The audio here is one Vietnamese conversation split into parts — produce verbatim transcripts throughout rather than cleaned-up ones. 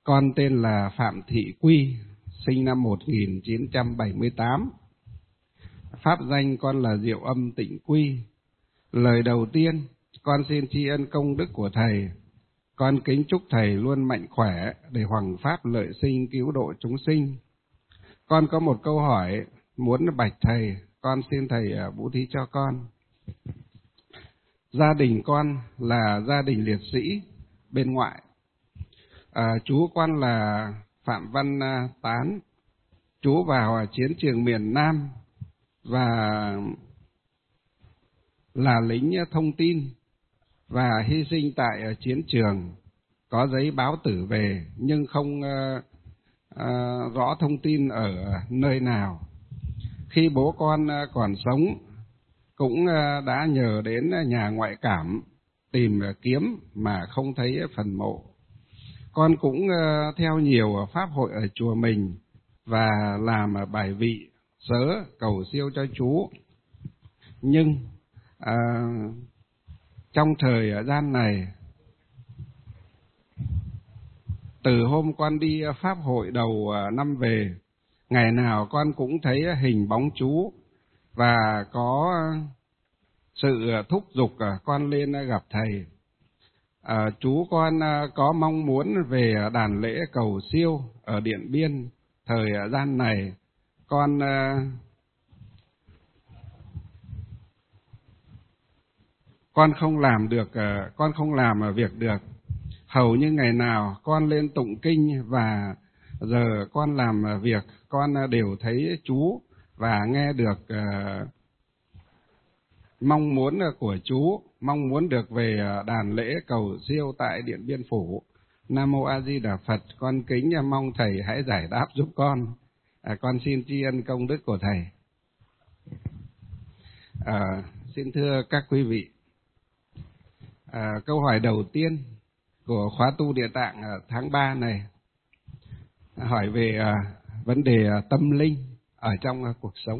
Con tên là Phạm Thị Quy, sinh năm một nghìn chín trăm bảy mươi tám. Pháp danh con là Diệu Âm Tịnh Quy. Lời đầu tiên, con xin tri ân công đức của Thầy. Con kính chúc Thầy luôn mạnh khỏe để hoằng pháp lợi sinh cứu độ chúng sinh. Con có một câu hỏi muốn bạch Thầy, con xin Thầy bố thí cho con. Gia đình con là gia đình liệt sĩ bên ngoại. À, chú con là Phạm Văn Tán. Chú vào chiến trường miền Nam và là lính thông tin và hy sinh tại chiến trường, có giấy báo tử về nhưng không uh, uh, rõ thông tin ở nơi nào. Khi bố con uh, còn sống cũng uh, đã nhờ đến nhà ngoại cảm tìm uh, kiếm mà không thấy phần mộ. Con cũng uh, theo nhiều pháp hội ở chùa mình và làm uh, bài vị sớ cầu siêu cho chú. Nhưng À, trong thời gian này, từ hôm con đi pháp hội đầu năm về, ngày nào con cũng thấy hình bóng chú và có sự thúc giục con lên gặp Thầy. À, chú con có mong muốn về đàn lễ cầu siêu ở Điện Biên. Thời gian này con Con không làm được, con không làm việc được. Hầu như ngày nào con lên tụng kinh và giờ con làm việc, con đều thấy chú và nghe được uh, mong muốn của chú, mong muốn được về đàn lễ cầu siêu tại Điện Biên Phủ. Nam Mô A Di Đà Phật, con kính mong Thầy hãy giải đáp giúp con. À, con xin tri ân công đức của Thầy. À, xin thưa các quý vị, À, câu hỏi đầu tiên của khóa tu Địa Tạng tháng ba này hỏi về à, vấn đề à, tâm linh ở trong à, cuộc sống.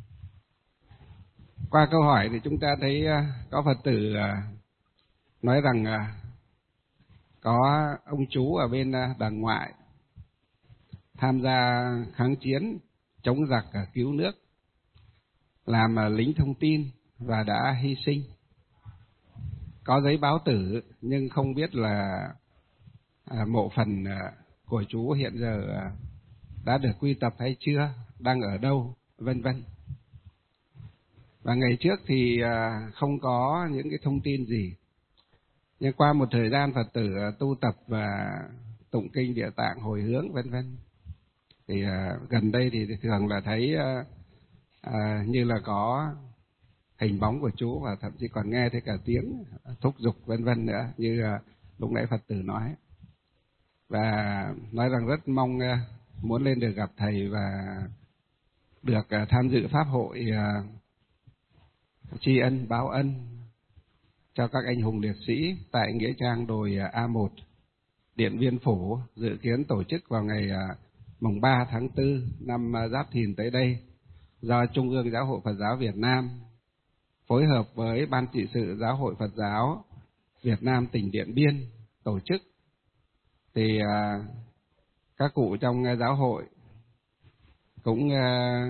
Qua câu hỏi thì chúng ta thấy à, có Phật tử à, nói rằng à, có ông chú ở bên à, đàng ngoại tham gia kháng chiến chống giặc à, cứu nước, làm à, lính thông tin và đã hy sinh. Có giấy báo tử nhưng không biết là à, mộ phần à, của chú hiện giờ à, đã được quy tập hay chưa, đang ở đâu, vân vân. Và ngày trước thì à, không có những cái thông tin gì. Nhưng qua một thời gian Phật tử à, tu tập và tụng kinh Địa Tạng hồi hướng vân vân, thì à, gần đây thì thường là thấy à, à, như là có hình bóng của chú và thậm chí còn nghe thấy cả tiếng thúc giục vân vân nữa, như uh, lúc nãy Phật tử nói. Và nói rằng rất mong uh, muốn lên được gặp Thầy và được uh, tham dự pháp hội uh, tri ân báo ân cho các anh hùng liệt sĩ tại nghĩa trang đồi uh, A một Điện Biên Phủ, dự kiến tổ chức vào ngày uh, mùng ba tháng tư năm uh, Giáp Thìn tới đây, do Trung ương Giáo hội Phật giáo Việt Nam phối hợp với Ban trị sự Giáo hội Phật giáo Việt Nam tỉnh Điện Biên tổ chức. Thì à, các cụ trong à, giáo hội cũng à,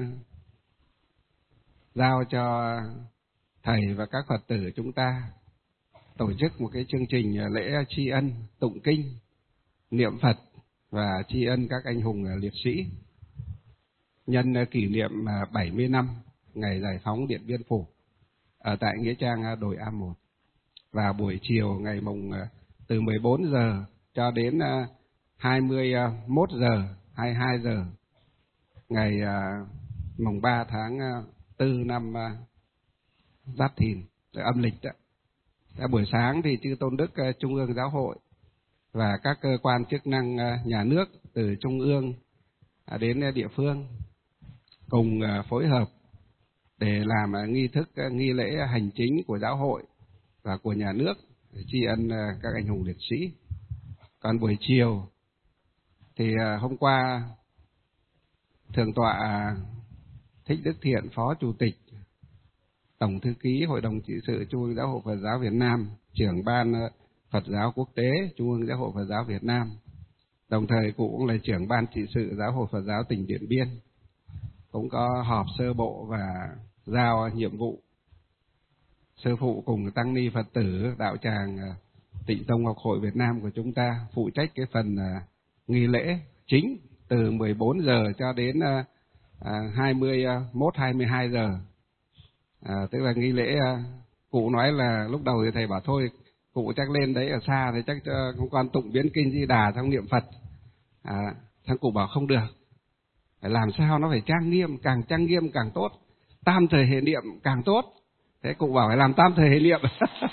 giao cho Thầy và các Phật tử chúng ta tổ chức một cái chương trình à, lễ tri ân, tụng kinh, niệm Phật và tri ân các anh hùng à, liệt sĩ nhân à, kỷ niệm à, bảy mươi năm ngày giải phóng Điện Biên Phủ ở tại nghĩa trang đồi A một. Và buổi chiều ngày mùng từ mười bốn giờ cho đến hai mươi mốt giờ, hai mươi hai giờ ngày mùng ba tháng tư năm Giáp Thìn âm lịch đó. Đã buổi sáng thì chư tôn đức Trung ương Giáo hội và các cơ quan chức năng nhà nước từ trung ương đến địa phương cùng phối hợp để làm nghi thức, nghi lễ hành chính của giáo hội và của nhà nước để tri ân các anh hùng liệt sĩ. Còn buổi chiều thì hôm qua Thượng tọa Thích Đức Thiện, Phó Chủ tịch, Tổng thư ký Hội đồng trị sự Trung ương Giáo hội Phật giáo Việt Nam, trưởng Ban Phật giáo Quốc tế Trung ương Giáo hội Phật giáo Việt Nam, Đồng thời cụ cũng là trưởng ban trị sự Giáo hội Phật giáo tỉnh Điện Biên, cũng có họp sơ bộ và giao nhiệm vụ. Sư phụ cùng tăng ni Phật tử đạo tràng Tịnh Tông Học Hội Việt Nam của chúng ta phụ trách cái phần nghi lễ chính từ mười bốn giờ cho đến hai mươi mốt hai mươi hai giờ. À, tức là nghi lễ, cụ nói là lúc đầu thì thầy bảo thôi cụ chắc lên đấy ở xa thì chắc cho con tụng biến kinh Di Đà trong niệm Phật. À, thằng cụ bảo không được, phải làm sao nó phải trang nghiêm, càng trang nghiêm càng tốt, tam thời hệ niệm càng tốt. Thế cụ bảo phải làm tam thời hệ niệm.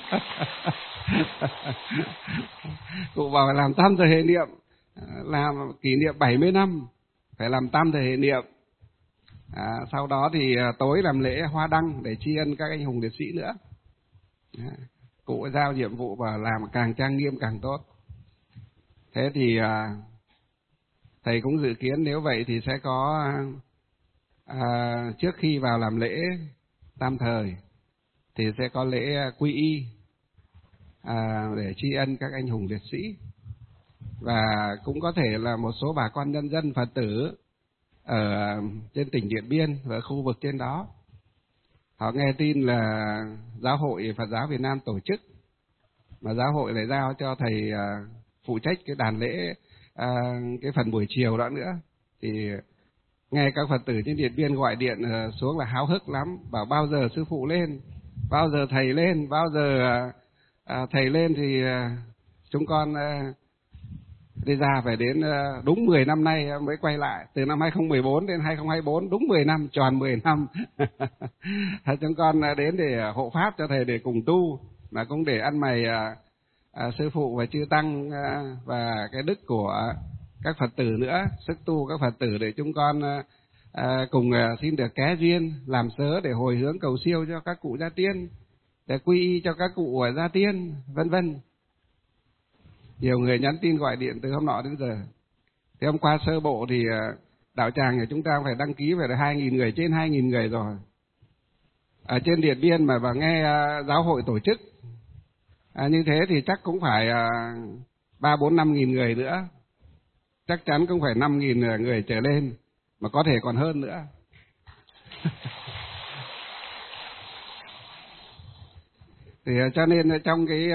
Cụ bảo phải làm tam thời hệ niệm, làm kỷ niệm bảy mươi năm phải làm tam thời hệ niệm. À, sau đó thì tối làm lễ hoa đăng để tri ân các anh hùng liệt sĩ nữa. À, cụ giao nhiệm vụ và làm càng trang nghiêm càng tốt. Thế thì à, thầy cũng dự kiến nếu vậy thì sẽ có à, trước khi vào làm lễ tam thời thì sẽ có lễ quy y à, để tri ân các anh hùng liệt sĩ. Và cũng có thể là một số bà con nhân dân Phật tử ở trên tỉnh Điện Biên và khu vực trên đó, họ nghe tin là Giáo hội Phật giáo Việt Nam tổ chức, mà giáo hội lại giao cho thầy uh, phụ trách cái đàn lễ, uh, cái phần buổi chiều đó nữa, thì nghe các Phật tử trên Điện Biên gọi điện uh, xuống là háo hức lắm, bảo bao giờ sư phụ lên, bao giờ thầy lên, bao giờ uh, uh, thầy lên thì uh, chúng con uh, đi ra phải đến uh, đúng mười năm nay mới quay lại, từ năm hai không một bốn đến hai không hai bốn, đúng mười năm, tròn mười năm. Chúng con uh, đến để hộ pháp cho thầy để cùng tu, mà cũng để ăn mày à, à, sư phụ và chư tăng à, và cái đức của các Phật tử nữa, sức tu các Phật tử để chúng con à, à, cùng à, xin được ké duyên làm sớ để hồi hướng cầu siêu cho các cụ gia tiên, để quy y cho các cụ gia tiên, vân vân. Nhiều người nhắn tin gọi điện từ hôm nọ đến giờ. Thì hôm qua sơ bộ thì à, đạo tràng của chúng ta phải đăng ký về hai nghìn người, trên hai nghìn người rồi. Ở trên Điện Biên mà và nghe à, giáo hội tổ chức à, như thế thì chắc cũng phải ba bốn năm nghìn người nữa, chắc chắn cũng phải năm nghìn người trở lên, mà có thể còn hơn nữa. Thì cho nên trong cái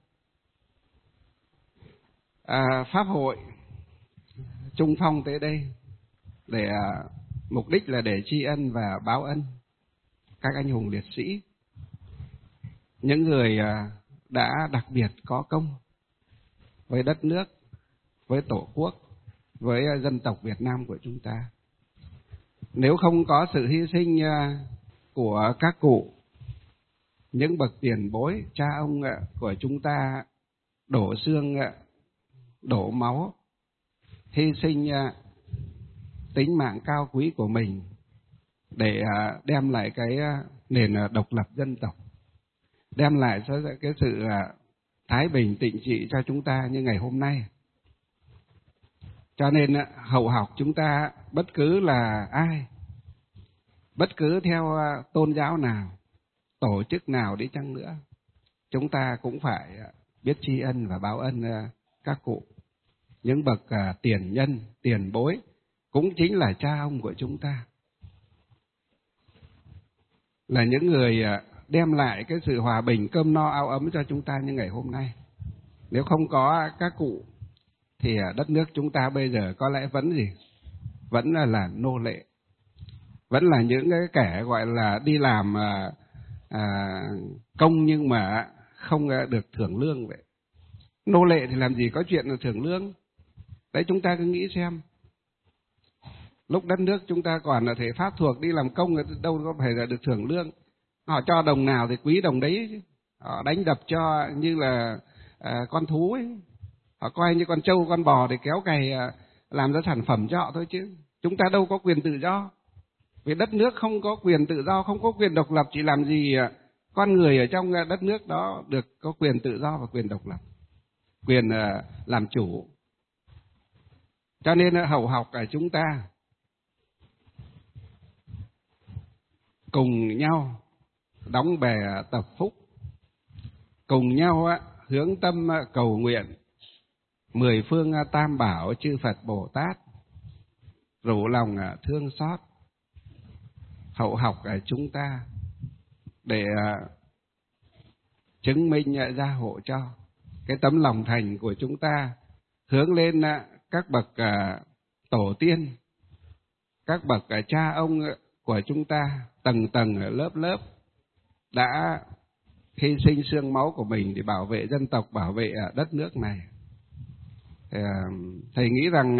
à, pháp hội Trung Phong tới đây để à, mục đích là để tri ân và báo ân các anh hùng liệt sĩ, những người à, đã đặc biệt có công với đất nước, với Tổ quốc, với dân tộc Việt Nam của chúng ta. Nếu không có sự hy sinh của các cụ, những bậc tiền bối, cha ông của chúng ta đổ xương, đổ máu, hy sinh tính mạng cao quý của mình để đem lại cái nền độc lập dân tộc, đem lại cái sự thái bình tịnh trị cho chúng ta như ngày hôm nay. Cho nên hậu học chúng ta bất cứ là ai, bất cứ theo tôn giáo nào, tổ chức nào đi chăng nữa, chúng ta cũng phải biết tri ân và báo ân các cụ, những bậc tiền nhân, tiền bối, cũng chính là cha ông của chúng ta, là những người đem lại cái sự hòa bình, cơm no áo ấm cho chúng ta như ngày hôm nay. Nếu không có các cụ thì đất nước chúng ta bây giờ có lẽ vẫn gì? Vẫn là, là nô lệ, vẫn là những cái kẻ gọi là đi làm à, à, công nhưng mà không được thưởng lương vậy. Nô lệ thì làm gì có chuyện là thưởng lương? Đấy, chúng ta cứ nghĩ xem, lúc đất nước chúng ta còn là thể pháp thuộc đi làm công, đâu có phải là được thưởng lương. Họ cho đồng nào thì quý đồng đấy, họ đánh đập cho như là à, con thú ấy, họ coi như con trâu con bò để kéo cày à, làm ra sản phẩm cho họ thôi, chứ chúng ta đâu có quyền tự do. Vì đất nước không có quyền tự do, không có quyền độc lập, chỉ làm gì à, con người ở trong đất nước đó được có quyền tự do và quyền độc lập, quyền à, làm chủ. Cho nên hậu học ở chúng ta cùng nhau đóng bè tập phúc, cùng nhau hướng tâm cầu nguyện mười phương tam bảo chư Phật Bồ Tát rủ lòng thương xót hậu học chúng ta để chứng minh gia hộ cho cái tấm lòng thành của chúng ta hướng lên các bậc tổ tiên, các bậc cha ông của chúng ta tầng tầng lớp lớp đã hy sinh xương máu của mình để bảo vệ dân tộc, bảo vệ đất nước này. Thầy nghĩ rằng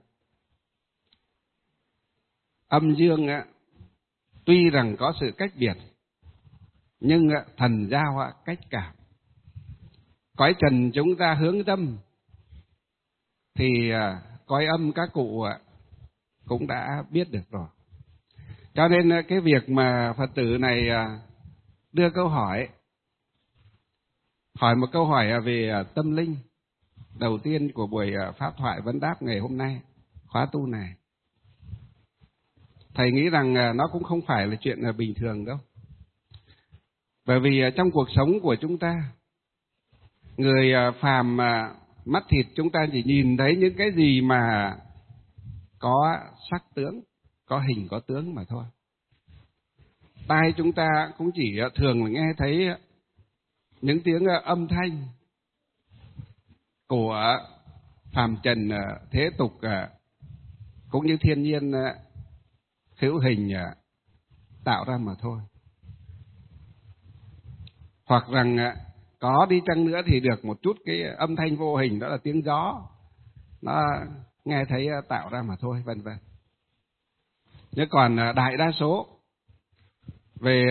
âm dương tuy rằng có sự cách biệt nhưng thần giao cách cảm. Cõi trần chúng ta hướng tâm thì cõi âm các cụ cũng đã biết được rồi. Cho nên cái việc mà Phật tử này đưa câu hỏi, hỏi một câu hỏi về tâm linh đầu tiên của buổi pháp thoại vấn đáp ngày hôm nay, khóa tu này, thầy nghĩ rằng nó cũng không phải là chuyện bình thường đâu. Bởi vì trong cuộc sống của chúng ta, người phàm mắt thịt chúng ta chỉ nhìn thấy những cái gì mà có sắc tướng, có hình có tướng mà thôi. Tai chúng ta cũng chỉ thường là nghe thấy những tiếng âm thanh của phàm trần thế tục cũng như thiên nhiên hữu hình tạo ra mà thôi. Hoặc rằng có đi chăng nữa thì được một chút cái âm thanh vô hình, đó là tiếng gió, nó nghe thấy tạo ra mà thôi, vân vân. Nhưng còn đại đa số về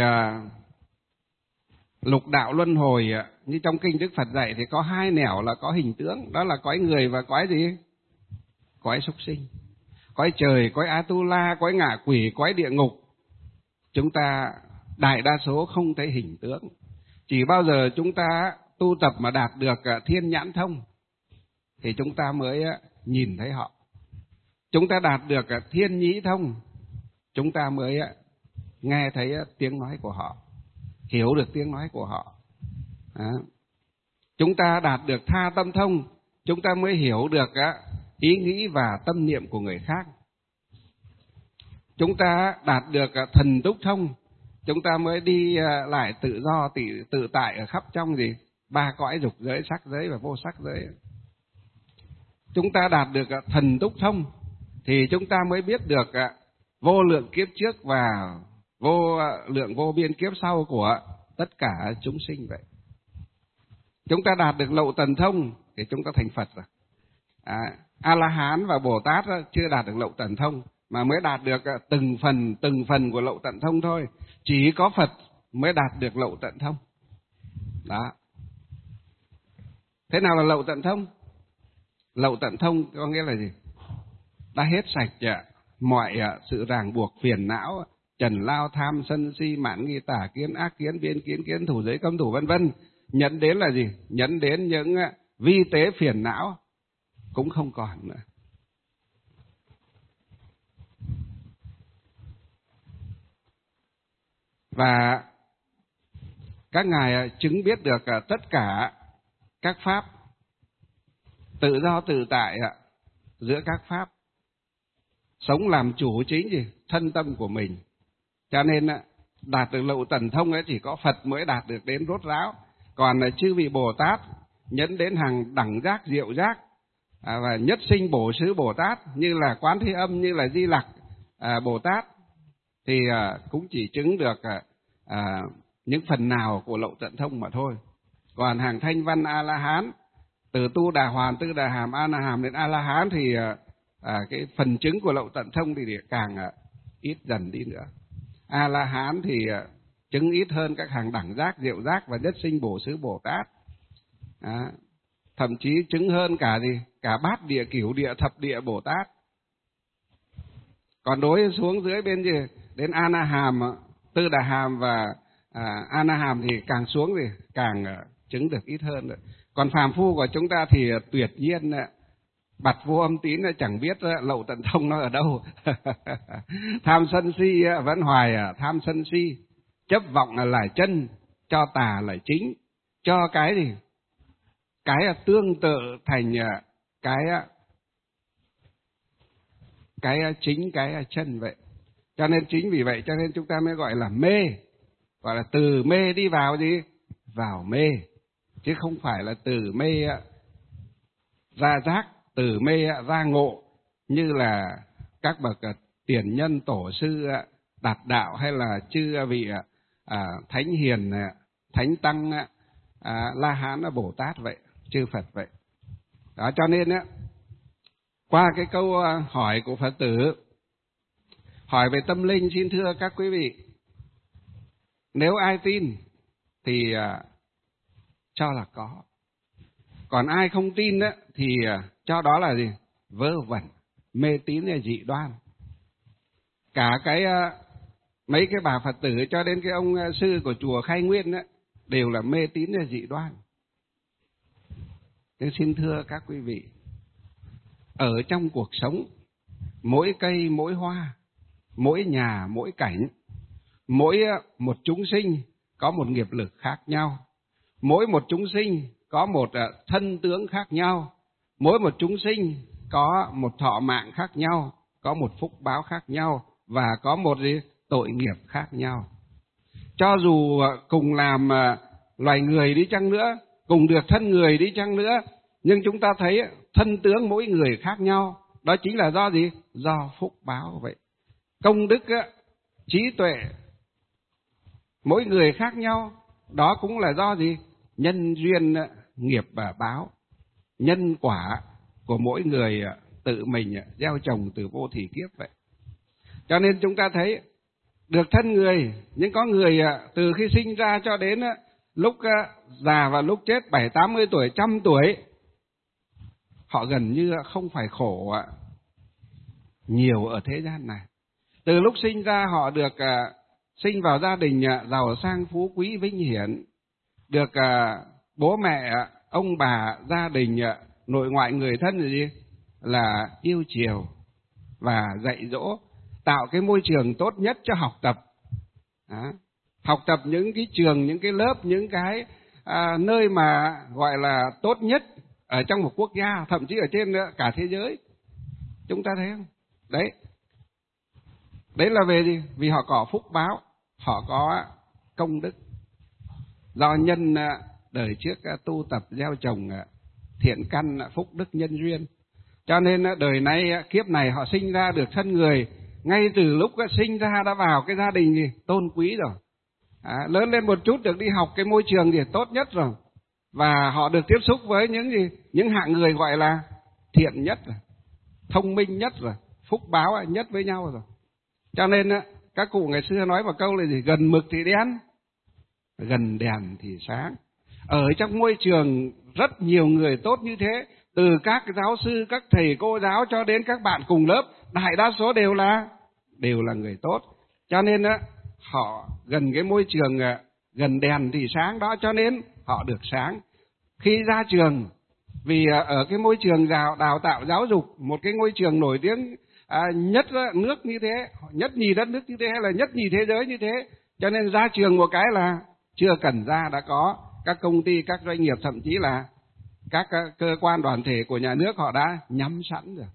lục đạo luân hồi như trong kinh Đức Phật dạy thì có hai nẻo là có hình tướng, đó là cõi người và cõi gì? Cõi súc sinh. Cõi trời, cõi Atula, cõi ngạ quỷ, cõi địa ngục. Chúng ta đại đa số không thấy hình tướng. Chỉ bao giờ chúng ta tu tập mà đạt được thiên nhãn thông thì chúng ta mới nhìn thấy họ. Chúng ta đạt được thiên nhĩ thông, chúng ta mới nghe thấy tiếng nói của họ, hiểu được tiếng nói của họ. Đó. Chúng ta đạt được tha tâm thông, chúng ta mới hiểu được ý nghĩ và tâm niệm của người khác. Chúng ta đạt được thần túc thông, chúng ta mới đi lại tự do, tự, tự tại ở khắp trong gì? Ba cõi dục giới, sắc giới và vô sắc giới. Chúng ta đạt được thần túc thông thì chúng ta mới biết được vô lượng kiếp trước và vô lượng vô biên kiếp sau của tất cả chúng sinh vậy. Chúng ta đạt được lậu tần thông thì chúng ta thành Phật rồi. À, A-la-hán và Bồ Tát chưa đạt được lậu tần thông mà mới đạt được từng phần từng phần của lậu tận thông thôi. Chỉ có Phật mới đạt được lậu tận thông. Đó. Thế nào là lậu tận thông? Lậu tận thông có nghĩa là gì? Đã hết sạch mọi sự ràng buộc phiền não, trần lao tham sân si mạn nghi tà kiến ác kiến biên kiến kiến thủ giới cấm thủ vân vân. Nhẫn đến là gì? Nhẫn đến những vi tế phiền não cũng không còn nữa. Và các ngài chứng biết được tất cả các pháp tự do tự tại giữa các pháp, sống làm chủ chính gì? Thân tâm của mình. Cho nên đạt được lậu tần thông ấy chỉ có Phật mới đạt được đến rốt ráo. Còn chư vị Bồ Tát nhẫn đến hàng đẳng giác diệu giác à, và nhất sinh bổ xứ Bồ Tát như là Quán Thế Âm, như là Di Lặc à, Bồ Tát thì à, cũng chỉ chứng được à, à, những phần nào của lậu tận thông mà thôi. Còn hàng Thanh Văn A-la-hán, từ Tu Đà Hoàn, Tư Đà Hàm, A-na-hàm đến A-la-hán thì à, à, cái phần chứng của lậu tận thông thì càng à, ít dần đi nữa. A-la-hán thì à, chứng ít hơn các hàng đẳng giác, diệu giác và nhất sinh bổ xứ Bồ Tát. À, thậm chí chứng hơn cả gì? Cả bát địa, cửu địa, thập địa Bồ Tát. Còn đối xuống dưới bên gì? Đến A-na-hàm, Tư Đà Hàm và à, A-na-hàm thì càng xuống thì càng uh, chứng được ít hơn nữa. Còn phàm phu của chúng ta thì uh, tuyệt nhiên uh, bặt vô âm tín uh, chẳng biết uh, lậu tận thông nó ở đâu. Tham sân si uh, vẫn hoài uh, tham sân si, chấp vọng uh, là chân, cho tà là chính, cho cái gì? Cái uh, tương tự thành uh, cái cái chính cái chân vậy. Cho nên chính vì vậy cho nên chúng ta mới gọi là mê, gọi là từ mê đi vào gì? Vào mê, chứ không phải là từ mê ra giác, từ mê ra ngộ như là các bậc tiền nhân tổ sư đạt đạo hay là chư vị à, thánh hiền, thánh tăng, à, La Hán, Bồ Tát vậy, chư Phật vậy. Đó, cho nên á, qua cái câu hỏi của Phật tử hỏi về tâm linh, xin thưa các quý vị, nếu ai tin thì à, cho là có, còn ai không tin á, thì à, cho đó là gì? Vớ vẩn, mê tín là dị đoan. Cả cái à, mấy cái bà Phật tử cho đến cái ông sư của chùa Khai Nguyên á, đều là mê tín là dị đoan. Thế xin thưa các quý vị, ở trong cuộc sống, mỗi cây mỗi hoa, mỗi nhà mỗi cảnh, mỗi một chúng sinh có một nghiệp lực khác nhau, mỗi một chúng sinh có một thân tướng khác nhau, mỗi một chúng sinh có một thọ mạng khác nhau, có một phúc báo khác nhau và có một gì? Tội nghiệp khác nhau. Cho dù cùng làm loài người đi chăng nữa, cùng được thân người đi chăng nữa, nhưng chúng ta thấy thân tướng mỗi người khác nhau, đó chính là do gì? Do phúc báo vậy. Công đức, trí tuệ mỗi người khác nhau, đó cũng là do gì? Nhân duyên nghiệp và báo, nhân quả của mỗi người tự mình gieo trồng từ vô thỉ kiếp vậy. Cho nên chúng ta thấy được thân người, nhưng có người từ khi sinh ra cho đến lúc già và lúc chết bảy tám mươi tuổi, trăm tuổi, họ gần như không phải khổ nhiều ở thế gian này. Từ lúc sinh ra họ được sinh vào gia đình giàu sang phú quý vinh hiển, được bố mẹ, ông bà, gia đình, nội ngoại người thân là gì? Là yêu chiều và dạy dỗ, tạo cái môi trường tốt nhất cho học tập. Đó. Học tập những cái trường, những cái lớp, những cái à, nơi mà gọi là tốt nhất ở trong một quốc gia, thậm chí ở trên cả thế giới. Chúng ta thấy không? Đấy. Đấy là về gì? Vì họ có phúc báo, họ có công đức. Do nhân đời trước tu tập gieo trồng thiện căn, phúc đức, nhân duyên. Cho nên đời nay, kiếp này họ sinh ra được thân người, ngay từ lúc sinh ra đã vào cái gia đình gì? Tôn quý rồi. À, lớn lên một chút được đi học cái môi trường gì tốt nhất rồi. Và họ được tiếp xúc với những gì? Những hạng người gọi là thiện nhất rồi, thông minh nhất rồi, phúc báo nhất với nhau rồi. Cho nên các cụ ngày xưa nói một câu là gì? Gần mực thì đen, gần đèn thì sáng. Ở trong môi trường rất nhiều người tốt như thế, từ các giáo sư, các thầy cô giáo cho đến các bạn cùng lớp, đại đa số đều là đều là người tốt. Cho nên họ gần cái môi trường gần đèn thì sáng đó, cho nên họ được sáng. Khi ra trường, vì ở cái môi trường đào, đào tạo giáo dục, một cái ngôi trường nổi tiếng à, nhất nước như thế, nhất nhì đất nước như thế, hay là nhất nhì thế giới như thế, cho nên ra trường một cái là chưa cần ra đã có các công ty, các doanh nghiệp, thậm chí là các cơ quan đoàn thể của nhà nước họ đã nhắm sẵn rồi,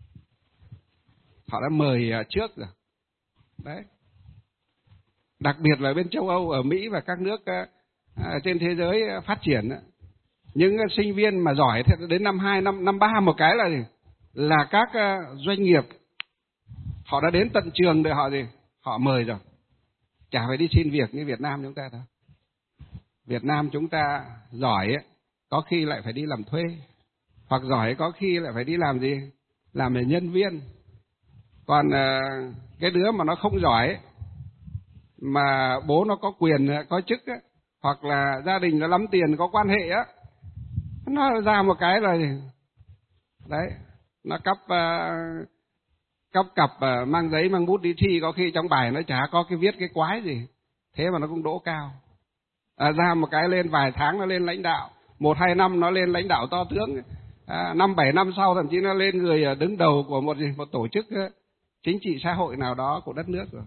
họ đã mời trước rồi. Đấy. Đặc biệt là bên châu Âu, ở Mỹ và các nước à, trên thế giới phát triển, những sinh viên mà giỏi đến năm hai, năm năm ba một cái là gì? Là các doanh nghiệp họ đã đến tận trường để họ gì? Họ mời rồi. Chả phải đi xin việc như Việt Nam chúng ta đâu. Việt Nam chúng ta giỏi ấy, có khi lại phải đi làm thuê, hoặc giỏi có khi lại phải đi làm gì? Làm về nhân viên. Còn cái đứa mà nó không giỏi ấy, mà bố nó có quyền, có chức ấy, hoặc là gia đình nó lắm tiền, có quan hệ á, nó ra một cái rồi đấy, nó cấp uh, cấp cặp uh, mang giấy mang bút đi thi, có khi trong bài nó chả có cái viết cái quái gì, thế mà nó cũng đỗ cao. À, ra một cái lên vài tháng nó lên lãnh đạo, một hai năm nó lên lãnh đạo to tướng, à, năm bảy năm sau thậm chí nó lên người đứng đầu của một gì một tổ chức uh, chính trị xã hội nào đó của đất nước rồi.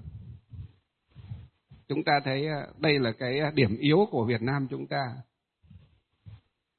Chúng ta thấy uh, đây là cái điểm yếu của Việt Nam chúng ta.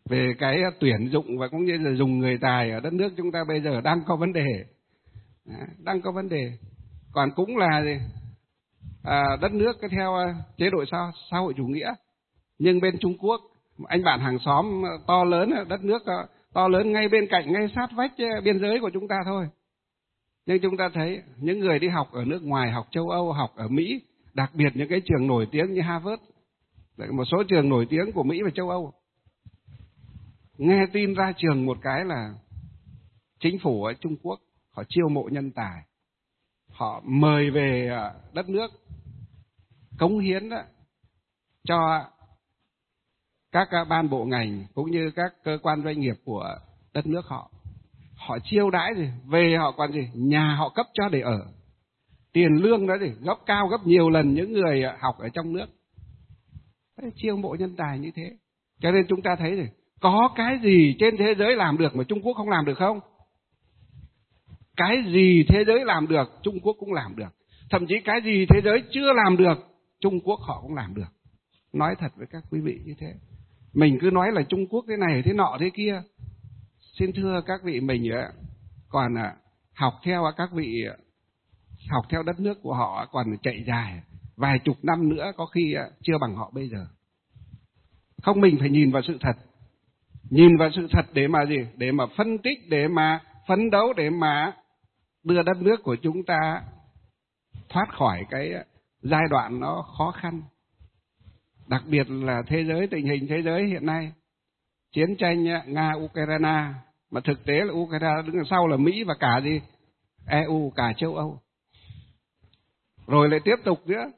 về cái tuyển dụng và cũng như là dùng người tài ở đất nước chúng ta bây giờ đang có vấn đề, đang có vấn đề. Còn cũng là à, đất nước cái theo chế độ xã, xã hội chủ nghĩa, nhưng bên Trung Quốc anh bạn hàng xóm to lớn, đất nước to lớn ngay bên cạnh, ngay sát vách biên giới của chúng ta thôi. Nhưng chúng ta thấy những người đi học ở nước ngoài, học châu Âu, học ở Mỹ, đặc biệt những cái trường nổi tiếng như Harvard, một số trường nổi tiếng của Mỹ và châu Âu, nghe tin ra trường một cái là chính phủ ở Trung Quốc họ chiêu mộ nhân tài, họ mời về đất nước cống hiến đó, cho các ban bộ ngành cũng như các cơ quan doanh nghiệp của đất nước họ. Họ chiêu đãi gì, về họ còn gì, nhà họ cấp cho để ở, tiền lương đó gì gấp cao gấp nhiều lần những người học ở trong nước. Đấy, chiêu mộ nhân tài như thế. Cho nên chúng ta thấy gì, có cái gì trên thế giới làm được mà Trung Quốc không làm được không? Cái gì thế giới làm được, Trung Quốc cũng làm được. Thậm chí cái gì thế giới chưa làm được, Trung Quốc họ cũng làm được. Nói thật với các quý vị như thế. Mình cứ nói là Trung Quốc thế này, thế nọ, thế kia. Xin thưa các vị, mình còn học theo các vị, học theo đất nước của họ còn chạy dài vài chục năm nữa, có khi chưa bằng họ bây giờ. Không, mình phải nhìn vào sự thật. Nhìn vào sự thật để mà gì? Để mà phân tích, để mà phấn đấu, để mà đưa đất nước của chúng ta thoát khỏi cái giai đoạn nó khó khăn. Đặc biệt là thế giới, tình hình thế giới hiện nay, chiến tranh Nga-Ukraine, mà thực tế là Ukraine đứng sau là Mỹ và cả gì? e u, cả châu Âu. Rồi lại tiếp tục nữa,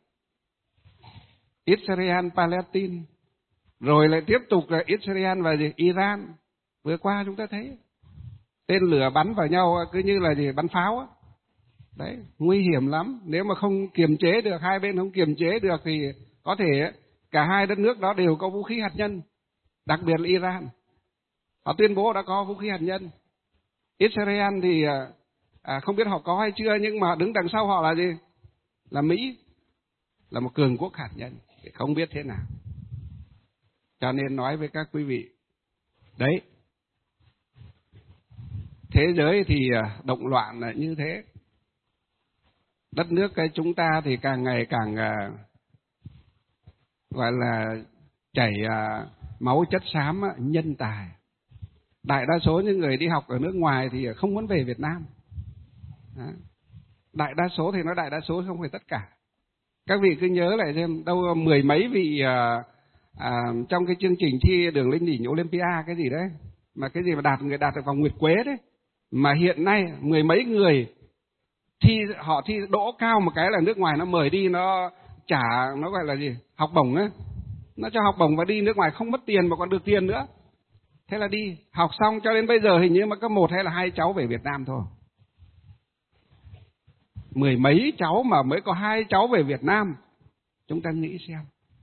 Israel-Palestine, rồi lại tiếp tục là Israel và gì? Iran. Vừa qua chúng ta thấy tên lửa bắn vào nhau cứ như là gì? Bắn pháo á. Đấy, nguy hiểm lắm. Nếu mà không kiềm chế được, hai bên không kiềm chế được thì có thể cả hai đất nước đó đều có vũ khí hạt nhân. Đặc biệt là Iran, họ tuyên bố đã có vũ khí hạt nhân. Israel thì à, không biết họ có hay chưa, nhưng mà đứng đằng sau họ là gì? Là Mỹ, là một cường quốc hạt nhân, không biết thế nào. Cho nên nói với các quý vị, đấy, thế giới thì động loạn là như thế. Đất nước cái chúng ta thì càng ngày càng à, gọi là chảy à, máu chất xám á, nhân tài. Đại đa số những người đi học ở nước ngoài thì không muốn về Việt Nam. Đó. Đại đa số thì nói đại đa số, không phải tất cả. Các vị cứ nhớ lại xem, đâu mười mấy vị à, à, trong cái chương trình thi đường lên đỉnh Olympia cái gì đấy, mà cái gì mà đạt người đạt được vòng nguyệt quế đấy, mà hiện nay mười mấy người thi, họ thi đỗ cao một cái là nước ngoài nó mời đi, nó trả, nó gọi là gì, học bổng á, nó cho học bổng và đi nước ngoài không mất tiền mà còn được tiền nữa. Thế là đi học xong, cho đến bây giờ hình như mà có một hay là hai cháu về Việt Nam thôi. Mười mấy cháu mà mới có hai cháu về Việt Nam. Chúng ta nghĩ xem.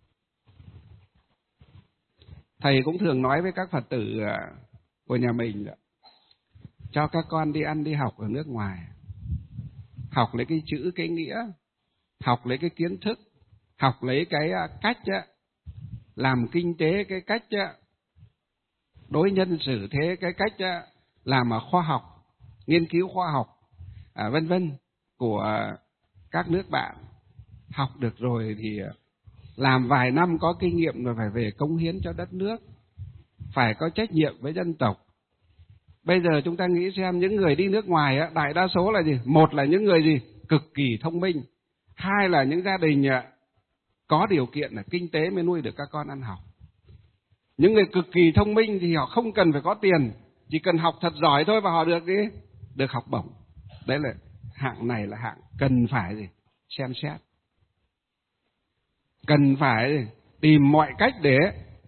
Thầy cũng thường nói với các Phật tử của nhà mình, cho các con đi ăn đi học ở nước ngoài, học lấy cái chữ cái nghĩa, học lấy cái kiến thức, học lấy cái cách làm kinh tế, cái cách đối nhân xử thế, cái cách làm khoa học, nghiên cứu khoa học, à, vân vân của các nước bạn. Học được rồi thì làm vài năm có kinh nghiệm rồi phải về cống hiến cho đất nước, phải có trách nhiệm với dân tộc. Bây giờ chúng ta nghĩ xem, những người đi nước ngoài á, đại đa số là gì? Một là những người gì? Cực kỳ thông minh. Hai là những gia đình có điều kiện là kinh tế mới nuôi được các con ăn học. Những người cực kỳ thông minh thì họ không cần phải có tiền, chỉ cần học thật giỏi thôi và họ được đi, được học bổng. Đấy là hạng này là hạng cần phải gì? Xem xét. Cần phải tìm mọi cách để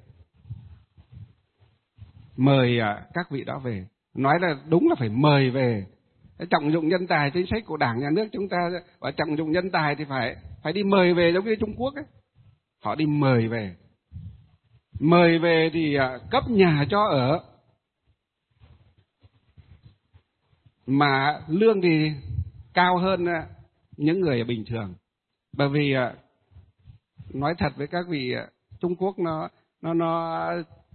mời các vị đó về. Nói là đúng là phải mời về. Trọng dụng nhân tài, chính sách của Đảng, Nhà nước chúng ta và trọng dụng nhân tài thì phải phải đi mời về, giống như Trung Quốc ấy. Họ đi mời về. Mời về thì cấp nhà cho ở, mà lương thì cao hơn những người bình thường. Bởi vì nói thật với các vị, Trung Quốc nó nó nó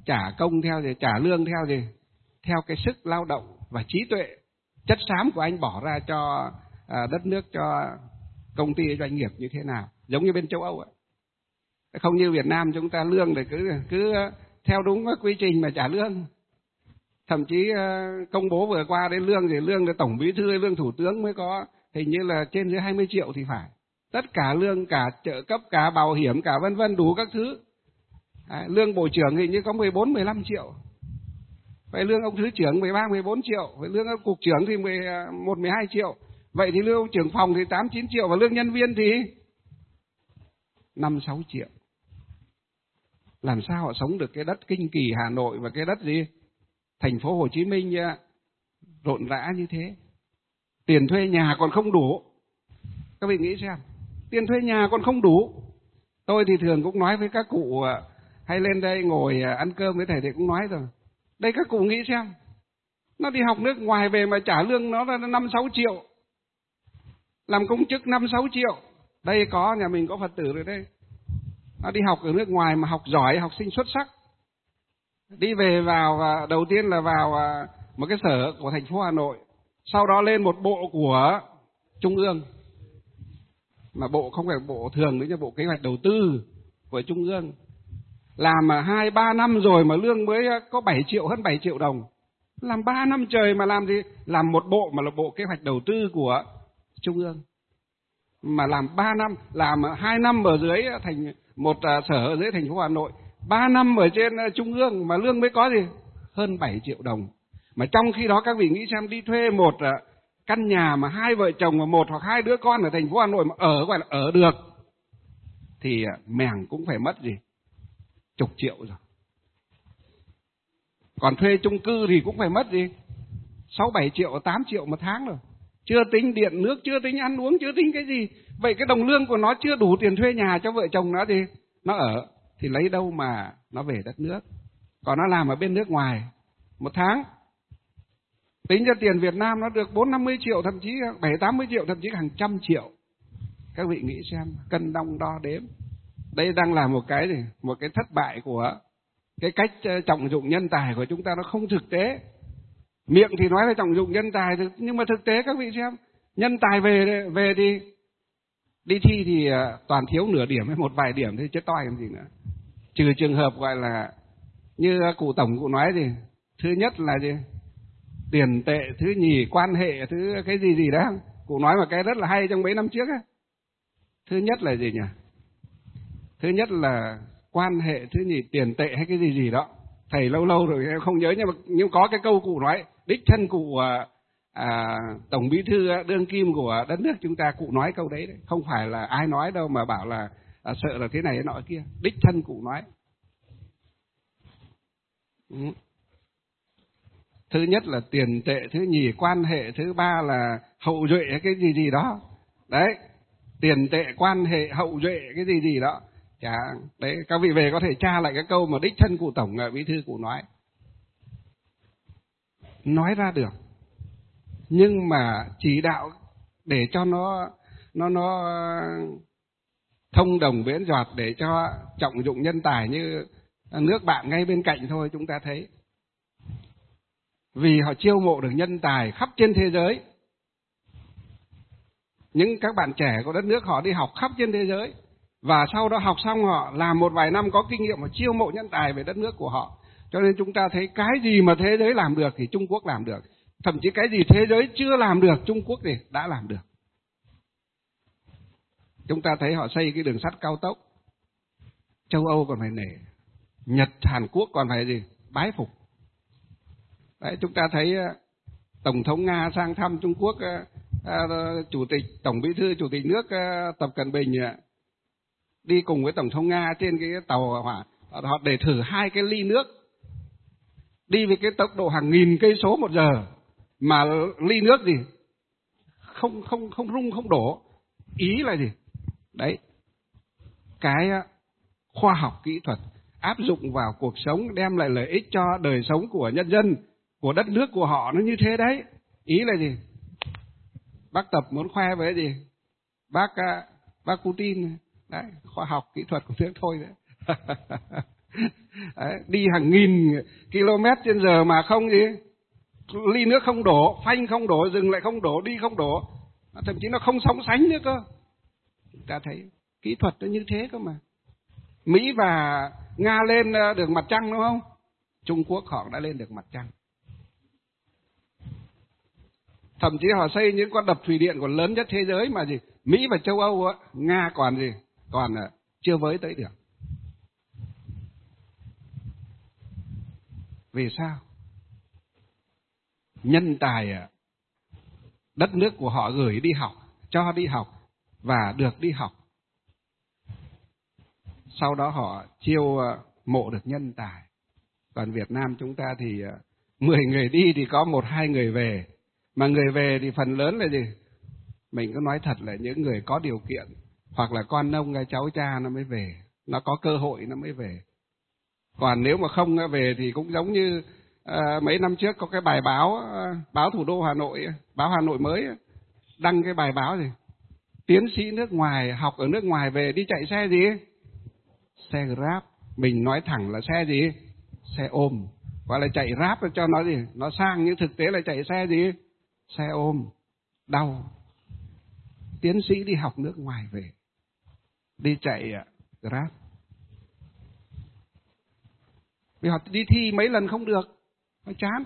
trả công theo gì, trả lương theo gì, theo cái sức lao động và trí tuệ, chất xám của anh bỏ ra cho à, đất nước, cho công ty, doanh nghiệp như thế nào, giống như bên châu Âu ấy. Không như Việt Nam chúng ta lương thì cứ cứ theo đúng cái quy trình mà trả lương. Thậm chí công bố vừa qua đến lương thì lương là tổng bí thư, lương thủ tướng mới có hình như là trên dưới hai mươi triệu thì phải. Tất cả lương, cả trợ cấp, cả bảo hiểm, cả vân vân đủ các thứ. À, lương bộ trưởng hình như có mười bốn, mười lăm triệu. Vậy lương ông thứ trưởng mười ba, mười bốn triệu. Vậy lương ông cục trưởng thì mười một, mười hai triệu. Vậy thì lương ông trưởng phòng thì tám, chín triệu. Và lương nhân viên thì năm, sáu triệu. Làm sao họ sống được cái đất kinh kỳ Hà Nội và cái đất gì? Thành phố Hồ Chí Minh rộn rã như thế. Tiền thuê nhà còn không đủ. Các vị nghĩ xem, tiền thuê nhà còn không đủ. Tôi thì thường cũng nói với các cụ hay lên đây ngồi ăn cơm với thầy thì cũng nói rồi. Đây các cụ nghĩ xem, nó đi học nước ngoài về mà trả lương nó là năm, sáu triệu. Làm công chức năm, sáu triệu. Đây có, nhà mình có Phật tử rồi đây. Nó đi học ở nước ngoài mà học giỏi, học sinh xuất sắc. Đi về vào, đầu tiên là vào một cái sở của thành phố Hà Nội. Sau đó lên một bộ của Trung ương. Mà bộ không phải bộ thường nữa, nhưng bộ kế hoạch đầu tư của Trung ương. Làm mà hai, ba năm rồi mà lương mới có bảy triệu, hơn bảy triệu đồng. Làm ba năm trời mà làm gì? Làm một bộ mà là bộ kế hoạch đầu tư của Trung ương. Mà làm ba năm, làm hai năm ở dưới thành một sở ở dưới thành phố Hà Nội, ba năm ở trên Trung ương mà lương mới có gì? Hơn bảy triệu đồng. Mà trong khi đó các vị nghĩ xem, đi thuê một căn nhà mà hai vợ chồng và một hoặc hai đứa con ở thành phố Hà Nội mà ở gọi là ở được thì mèng cũng phải mất gì? Chục triệu rồi. Còn thuê chung cư thì cũng phải mất gì? Sáu, bảy triệu, tám triệu một tháng rồi. Chưa tính điện nước, chưa tính ăn uống, chưa tính cái gì. Vậy cái đồng lương của nó chưa đủ tiền thuê nhà cho vợ chồng nó thì nó ở. Thì lấy đâu mà nó về đất nước. Còn nó làm ở bên nước ngoài một tháng, tính cho tiền Việt Nam nó được bốn, năm mươi triệu, thậm chí bảy, tám mươi triệu, thậm chí hàng trăm triệu. Các vị nghĩ xem, cân đong đo đếm. Đây đang là một cái gì? Một cái thất bại của cái cách trọng dụng nhân tài của chúng ta, nó không thực tế. Miệng thì nói là trọng dụng nhân tài, nhưng mà thực tế các vị xem, nhân tài về về thì đi thi thì toàn thiếu nửa điểm hay một vài điểm thì chết toi làm gì nữa. Trừ trường hợp gọi là như cụ tổng cụ nói gì, thứ nhất là gì? Tiền tệ, thứ nhì quan hệ, thứ cái gì gì đó. Cụ nói một cái rất là hay trong mấy năm trước ấy. Thứ nhất là gì nhỉ? Thứ nhất là quan hệ, thứ nhì tiền tệ hay cái gì gì đó. Thầy lâu lâu rồi em không nhớ, nhưng mà nhưng có cái câu cụ nói, đích thân cụ à, à, tổng bí thư đương kim của đất nước chúng ta, cụ nói câu đấy, đấy. Không phải là ai nói đâu mà bảo là à, sợ là thế này thế nọ kia. Đích thân cụ nói. Ừ. Thứ nhất là tiền tệ, thứ nhì quan hệ, thứ ba là hậu duệ cái gì gì đó. Đấy, tiền tệ, quan hệ, hậu duệ cái gì gì đó. Chả, đấy, các vị về có thể tra lại cái câu mà đích thân cụ tổng bí thư cụ nói. Nói ra được. Nhưng mà chỉ đạo để cho nó nó nó thông đồng bến giọt, để cho trọng dụng nhân tài như nước bạn ngay bên cạnh thôi, chúng ta thấy. Vì họ chiêu mộ được nhân tài khắp trên thế giới. Những các bạn trẻ của đất nước họ đi học khắp trên thế giới. Và sau đó học xong họ làm một vài năm có kinh nghiệm, họ chiêu mộ nhân tài về đất nước của họ. Cho nên chúng ta thấy cái gì mà thế giới làm được thì Trung Quốc làm được. Thậm chí cái gì thế giới chưa làm được, Trung Quốc thì đã làm được. Chúng ta thấy họ xây cái đường sắt cao tốc. Châu Âu còn phải nể. Nhật, Hàn Quốc còn phải gì? Bái phục. Đấy, chúng ta thấy Tổng thống Nga sang thăm Trung Quốc, à, Chủ tịch, Tổng bí thư, Chủ tịch nước à, Tập Cận Bình à, đi cùng với Tổng thống Nga trên cái tàu hỏa, họ để thử hai cái ly nước. Đi với cái tốc độ hàng nghìn cây số một giờ mà ly nước gì? Không không không rung không đổ. Ý là gì? Đấy. Cái khoa học kỹ thuật áp dụng vào cuộc sống đem lại lợi ích cho đời sống của nhân dân, của đất nước của họ, nó như thế đấy. Ý là gì? Bác Tập muốn khoe với gì? Bác bác Putin đấy, khoa học kỹ thuật của nước thôi đấy. Đấy, đi hàng nghìn km trên giờ mà không gì, ly nước không đổ, phanh không đổ, dừng lại không đổ, đi không đổ, thậm chí nó không sóng sánh nữa cơ. Chúng ta thấy kỹ thuật nó như thế cơ mà. Mỹ và Nga lên được mặt trăng đúng không? Trung Quốc họ đã lên được mặt trăng. Thậm chí họ xây những con đập thủy điện còn lớn nhất thế giới mà gì, Mỹ và châu Âu á, Nga còn gì, còn chưa với tới được. Vì sao? Nhân tài đất nước của họ gửi đi học, cho đi học và được đi học. Sau đó họ chiêu mộ được nhân tài. Còn Việt Nam chúng ta thì mười người đi thì có một hai người về. Mà người về thì phần lớn là gì? Mình cứ nói thật là những người có điều kiện, hoặc là con ông hay cháu cha nó mới về, nó có cơ hội nó mới về. Còn nếu mà không về thì cũng giống như à, mấy năm trước có cái bài báo, báo Thủ đô Hà Nội, báo Hà Nội mới đăng cái bài báo gì? Tiến sĩ nước ngoài, học ở nước ngoài về đi chạy xe gì? Xe Grab. Mình nói thẳng là xe gì? Xe ôm. Gọi là chạy Grab cho nó gì? Nó sang, nhưng thực tế là chạy xe gì? Xe ôm. Đau. Tiến sĩ đi học nước ngoài về, đi chạy Grab. Vì họ đi thi mấy lần không được, nó chán.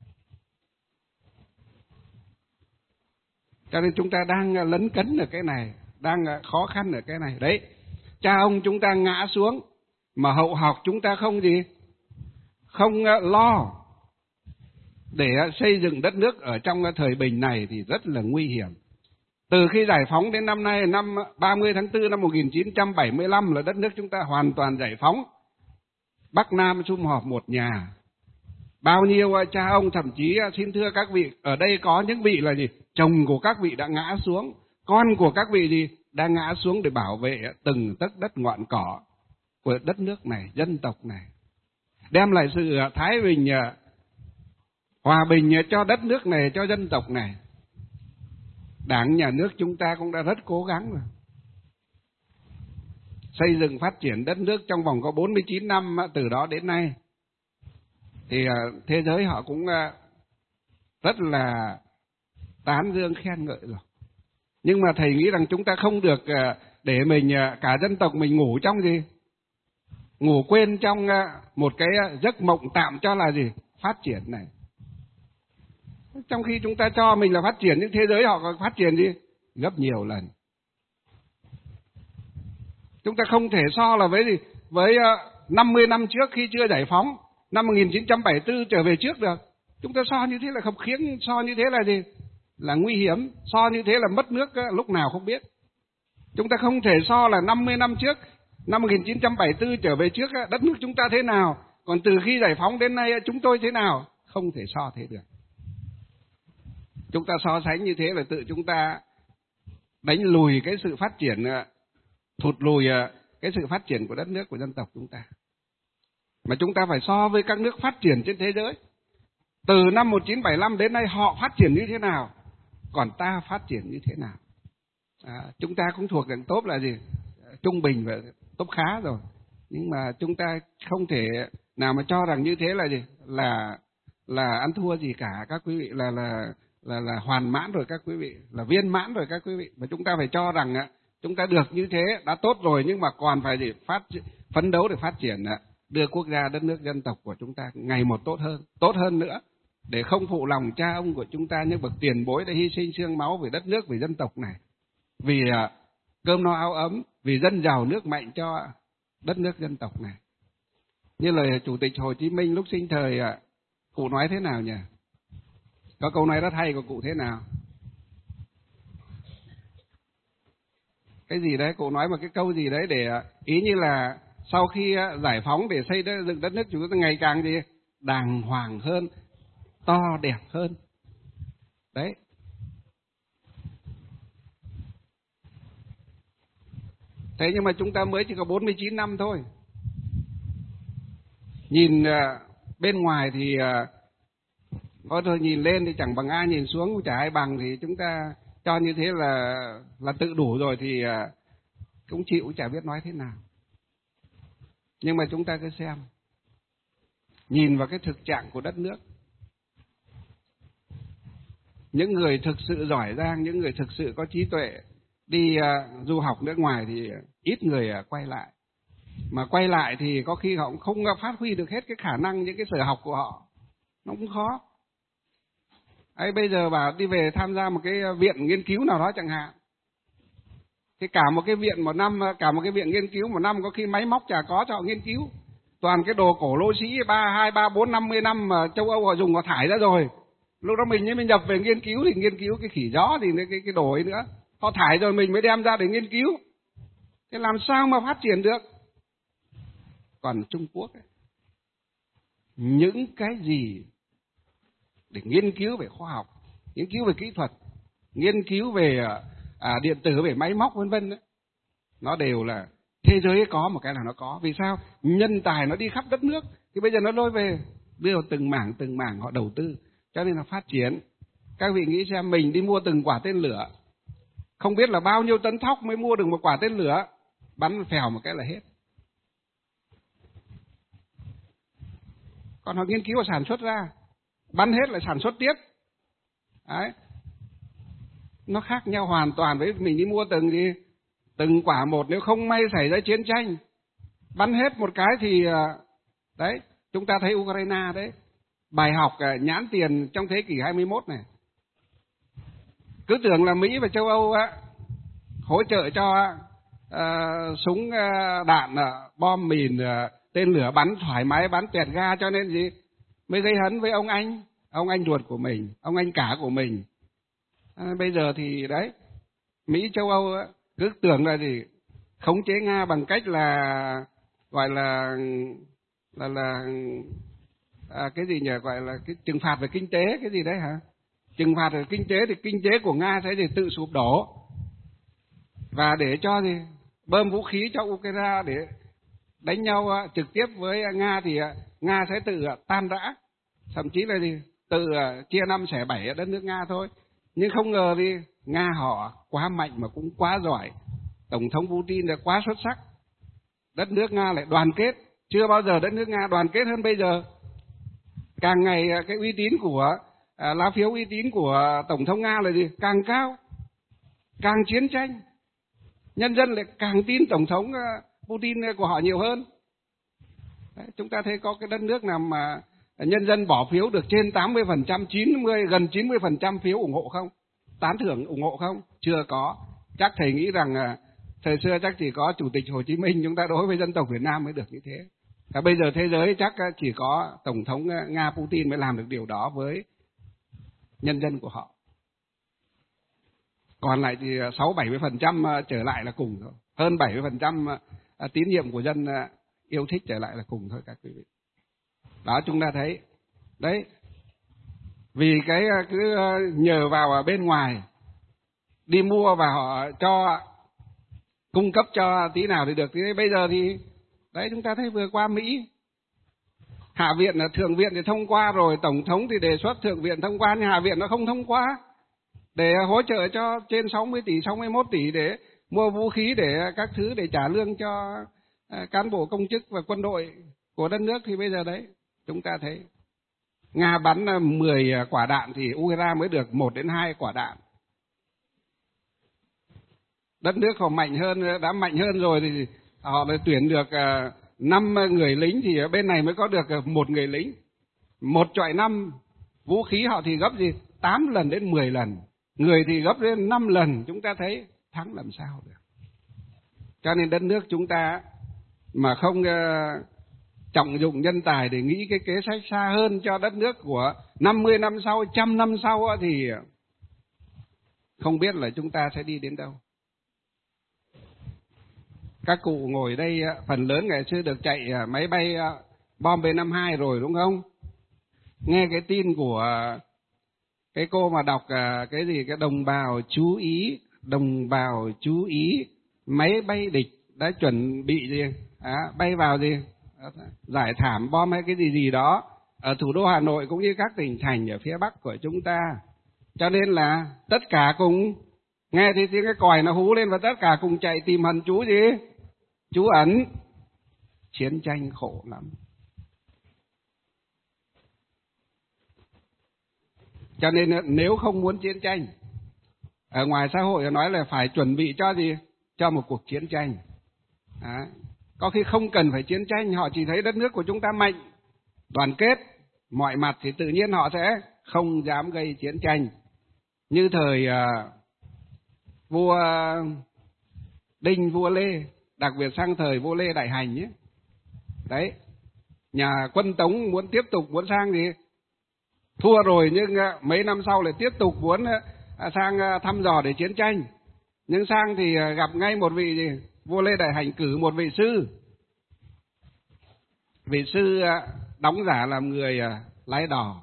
Cho nên chúng ta đang lấn cấn ở cái này, đang khó khăn ở cái này. Đấy, cha ông chúng ta ngã xuống, mà hậu học chúng ta không gì? Không lo để xây dựng đất nước ở trong thời bình này thì rất là nguy hiểm. Từ khi giải phóng đến năm nay, năm ba mươi tháng tư năm một nghìn chín trăm bảy mươi lăm là đất nước chúng ta hoàn toàn giải phóng. Bắc Nam sum họp một nhà. Bao nhiêu cha ông, thậm chí xin thưa các vị, ở đây có những vị là gì? Chồng của các vị đã ngã xuống, con của các vị gì? Đã ngã xuống để bảo vệ từng tấc đất ngọn cỏ của đất nước này, dân tộc này. Đem lại sự thái bình, hòa bình cho đất nước này, cho dân tộc này. Đảng, nhà nước chúng ta cũng đã rất cố gắng rồi. Xây dựng phát triển đất nước trong vòng có bốn mươi chín năm từ đó đến nay. Thì thế giới họ cũng rất là tán dương khen ngợi rồi. Nhưng mà thầy nghĩ rằng chúng ta không được để mình, cả dân tộc mình ngủ trong gì? Ngủ quên trong một cái giấc mộng tạm cho là gì? Phát triển này. Trong khi chúng ta cho mình là phát triển, nhưng thế giới họ có phát triển gì? Gấp nhiều lần. Chúng ta không thể so là với gì? Với năm mươi năm trước khi chưa giải phóng, năm một nghìn chín trăm bảy mươi tư trở về trước được. Chúng ta so như thế là khập khiễng, so như thế là gì? Là nguy hiểm, so như thế là mất nước lúc nào không biết. Chúng ta không thể so là năm mươi năm trước, năm một nghìn chín trăm bảy mươi tư trở về trước, đất nước chúng ta thế nào, còn từ khi giải phóng đến nay chúng tôi thế nào. Không thể so thế được. Chúng ta so sánh như thế là tự chúng ta đánh lùi cái sự phát triển, thụt lùi cái sự phát triển của đất nước, của dân tộc chúng ta. Mà chúng ta phải so với các nước phát triển trên thế giới. Từ năm một nghìn chín trăm bảy mươi lăm đến nay họ phát triển như thế nào, còn ta phát triển như thế nào. À, chúng ta cũng thuộc dạng top là gì? Trung bình và top khá rồi. Nhưng mà chúng ta không thể nào mà cho rằng như thế là gì? Là là ăn thua gì cả các quý vị, là là là là hoàn mãn rồi các quý vị, là viên mãn rồi các quý vị. Mà chúng ta phải cho rằng chúng ta được như thế đã tốt rồi, nhưng mà còn phải gì? Phát phấn đấu để phát triển, đưa quốc gia, đất nước, dân tộc của chúng ta ngày một tốt hơn, tốt hơn nữa, để không phụ lòng cha ông của chúng ta, những bậc tiền bối đã hy sinh xương máu vì đất nước, vì dân tộc này, vì cơm no áo ấm, vì dân giàu nước mạnh cho đất nước, dân tộc này. Như lời Chủ tịch Hồ Chí Minh lúc sinh thời, cụ nói thế nào nhỉ? Có câu nói rất hay của cụ thế nào? Cái gì đấy, cụ nói một cái câu gì đấy để ý như là sau khi giải phóng để xây dựng đất nước chúng ta ngày càng gì? Đàng hoàng hơn, to đẹp hơn. Đấy. Thế nhưng mà chúng ta mới chỉ có bốn mươi chín năm thôi. Nhìn bên ngoài thì có thôi, nhìn lên thì chẳng bằng ai, nhìn xuống cũng chả ai bằng, thì chúng ta cho như thế là là tự đủ rồi thì cũng chịu, chả biết nói thế nào. Nhưng mà chúng ta cứ xem, nhìn vào cái thực trạng của đất nước. Những người thực sự giỏi giang, những người thực sự có trí tuệ đi uh, du học nước ngoài thì ít người uh, quay lại. Mà quay lại thì có khi họ cũng không phát huy được hết cái khả năng, những cái sở học của họ. Nó cũng khó. Ấy, bây giờ bảo đi về tham gia một cái viện nghiên cứu nào đó chẳng hạn. Thì cả một cái viện một năm, cả một cái viện nghiên cứu một năm có khi máy móc chả có cho họ nghiên cứu. Toàn cái đồ cổ lỗ sĩ ba, hai, ba, bốn, năm mươi năm mà châu Âu họ dùng họ thải ra rồi. Lúc đó mình mới nhập về nghiên cứu thì nghiên cứu cái khỉ gió thì cái, cái đồ ấy nữa. Họ thải rồi mình mới đem ra để nghiên cứu. Thế làm sao mà phát triển được? Còn Trung Quốc ấy, những cái gì để nghiên cứu về khoa học, nghiên cứu về kỹ thuật, nghiên cứu về à, điện tử, về máy móc vân vân, nó đều là thế giới có một cái là nó có. Vì sao? Nhân tài nó đi khắp đất nước thì bây giờ nó lôi về, đưa vào từng mảng từng mảng họ đầu tư, cho nên là phát triển. Các vị nghĩ xem, mình đi mua từng quả tên lửa, không biết là bao nhiêu tấn thóc mới mua được một quả tên lửa, bắn phèo một cái là hết. Còn họ nghiên cứu và sản xuất ra, bắn hết lại sản xuất tiếp. Đấy. Nó khác nhau hoàn toàn với mình đi mua từng gì, từng quả một. Nếu không may xảy ra chiến tranh, bắn hết một cái thì đấy, chúng ta thấy Ukraine đấy, bài học nhãn tiền trong thế kỷ hai mươi mốt này. Cứ tưởng là Mỹ và châu Âu á, hỗ trợ cho uh, súng uh, đạn, uh, bom mìn, uh, tên lửa bắn thoải mái, bắn tẹt ga, cho nên gì mới gây hấn với ông anh, ông anh ruột của mình, ông anh cả của mình. À, bây giờ thì đấy, Mỹ châu Âu á, cứ tưởng là gì khống chế Nga bằng cách là gọi là là là à, cái gì nhỉ, gọi là cái trừng phạt về kinh tế, cái gì đấy hả? Trừng phạt về kinh tế thì kinh tế của Nga sẽ gì tự sụp đổ, và để cho gì bơm vũ khí cho Ukraine để đánh nhau trực tiếp với Nga thì Nga sẽ tự tan rã, thậm chí là gì tự chia năm xẻ bảy ở đất nước Nga thôi. Nhưng không ngờ thì Nga họ quá mạnh mà cũng quá giỏi, Tổng thống Putin là quá xuất sắc, đất nước Nga lại đoàn kết, chưa bao giờ đất nước Nga đoàn kết hơn bây giờ. Càng ngày cái uy tín của à, lá phiếu uy tín của Tổng thống Nga là gì càng cao, càng chiến tranh nhân dân lại càng tin Tổng thống Putin của họ nhiều hơn. Đấy, chúng ta thấy có cái đất nước nào mà nhân dân bỏ phiếu được trên tám mươi phần trăm, chín mươi, gần chín mươi phần trăm phiếu ủng hộ không? Tán thưởng ủng hộ không? Chưa có. Chắc thầy nghĩ rằng thời xưa chắc chỉ có Chủ tịch Hồ Chí Minh chúng ta đối với dân tộc Việt Nam mới được như thế. Và bây giờ thế giới chắc chỉ có Tổng thống Nga Putin mới làm được điều đó với nhân dân của họ. Còn lại thì sáu bảy mươi phần trăm trở lại là cùng thôi. Hơn bảy mươi phần trăm tín nhiệm của dân yêu thích trở lại là cùng thôi các quý vị. Đó, chúng ta thấy. Đấy. Vì cái cứ nhờ vào bên ngoài, đi mua và họ cho, cung cấp cho tí nào thì được. Thế bây giờ thì, đấy chúng ta thấy vừa qua Mỹ, Hạ viện, Thượng viện thì thông qua rồi, Tổng thống thì đề xuất, Thượng viện thông qua, nhưng Hạ viện nó không thông qua. Để hỗ trợ cho trên sáu mươi tỷ, sáu mươi mốt tỷ để mua vũ khí, để các thứ, để trả lương cho cán bộ công chức và quân đội của đất nước. Thì bây giờ đấy, chúng ta thấy Nga bắn mười quả đạn thì Ukraine mới được một đến hai quả đạn. Đất nước họ mạnh hơn, đã mạnh hơn rồi thì họ lại tuyển được năm người lính thì bên này mới có được một người lính. Một chọi năm, vũ khí họ thì gấp gì? tám lần đến mười lần. Người thì gấp đến năm lần, chúng ta thấy thắng làm sao được. Cho nên đất nước chúng ta mà không uh, trọng dụng nhân tài để nghĩ cái kế sách xa hơn cho đất nước của năm mươi năm sau, trăm năm sau thì không biết là chúng ta sẽ đi đến đâu. Các cụ ngồi đây phần lớn ngày xưa được chạy máy bay bom B năm mươi hai rồi đúng không? Nghe cái tin của cái cô mà đọc cái gì, cái đồng bào chú ý, đồng bào chú ý, máy bay địch đã chuẩn bị gì, à, bay vào gì, giải thảm bom hay cái gì gì đó ở thủ đô Hà Nội cũng như các tỉnh thành ở phía Bắc của chúng ta. Cho nên là tất cả cùng nghe thì tiếng cái còi nó hú lên và tất cả cùng chạy tìm hần chú gì, chú ẩn. chiến tranh khổ lắm. Cho nên nếu không muốn chiến tranh, ở ngoài xã hội nói là phải chuẩn bị cho gì? Cho một cuộc chiến tranh. Đó. Có khi không cần phải chiến tranh, họ chỉ thấy đất nước của chúng ta mạnh, đoàn kết, mọi mặt thì tự nhiên họ sẽ không dám gây chiến tranh. Như thời uh, vua Đinh, vua Lê, đặc biệt sang thời vua Lê Đại Hành ấy. Đấy, nhà quân Tống muốn tiếp tục muốn sang gì? Thua rồi nhưng uh, mấy năm sau lại tiếp tục muốn uh, sang uh, thăm dò để chiến tranh. Nhưng sang thì uh, gặp ngay một vị gì? Vua Lê Đại Hành cử một vị sư. Vị sư uh, đóng giả làm người uh, lái đò,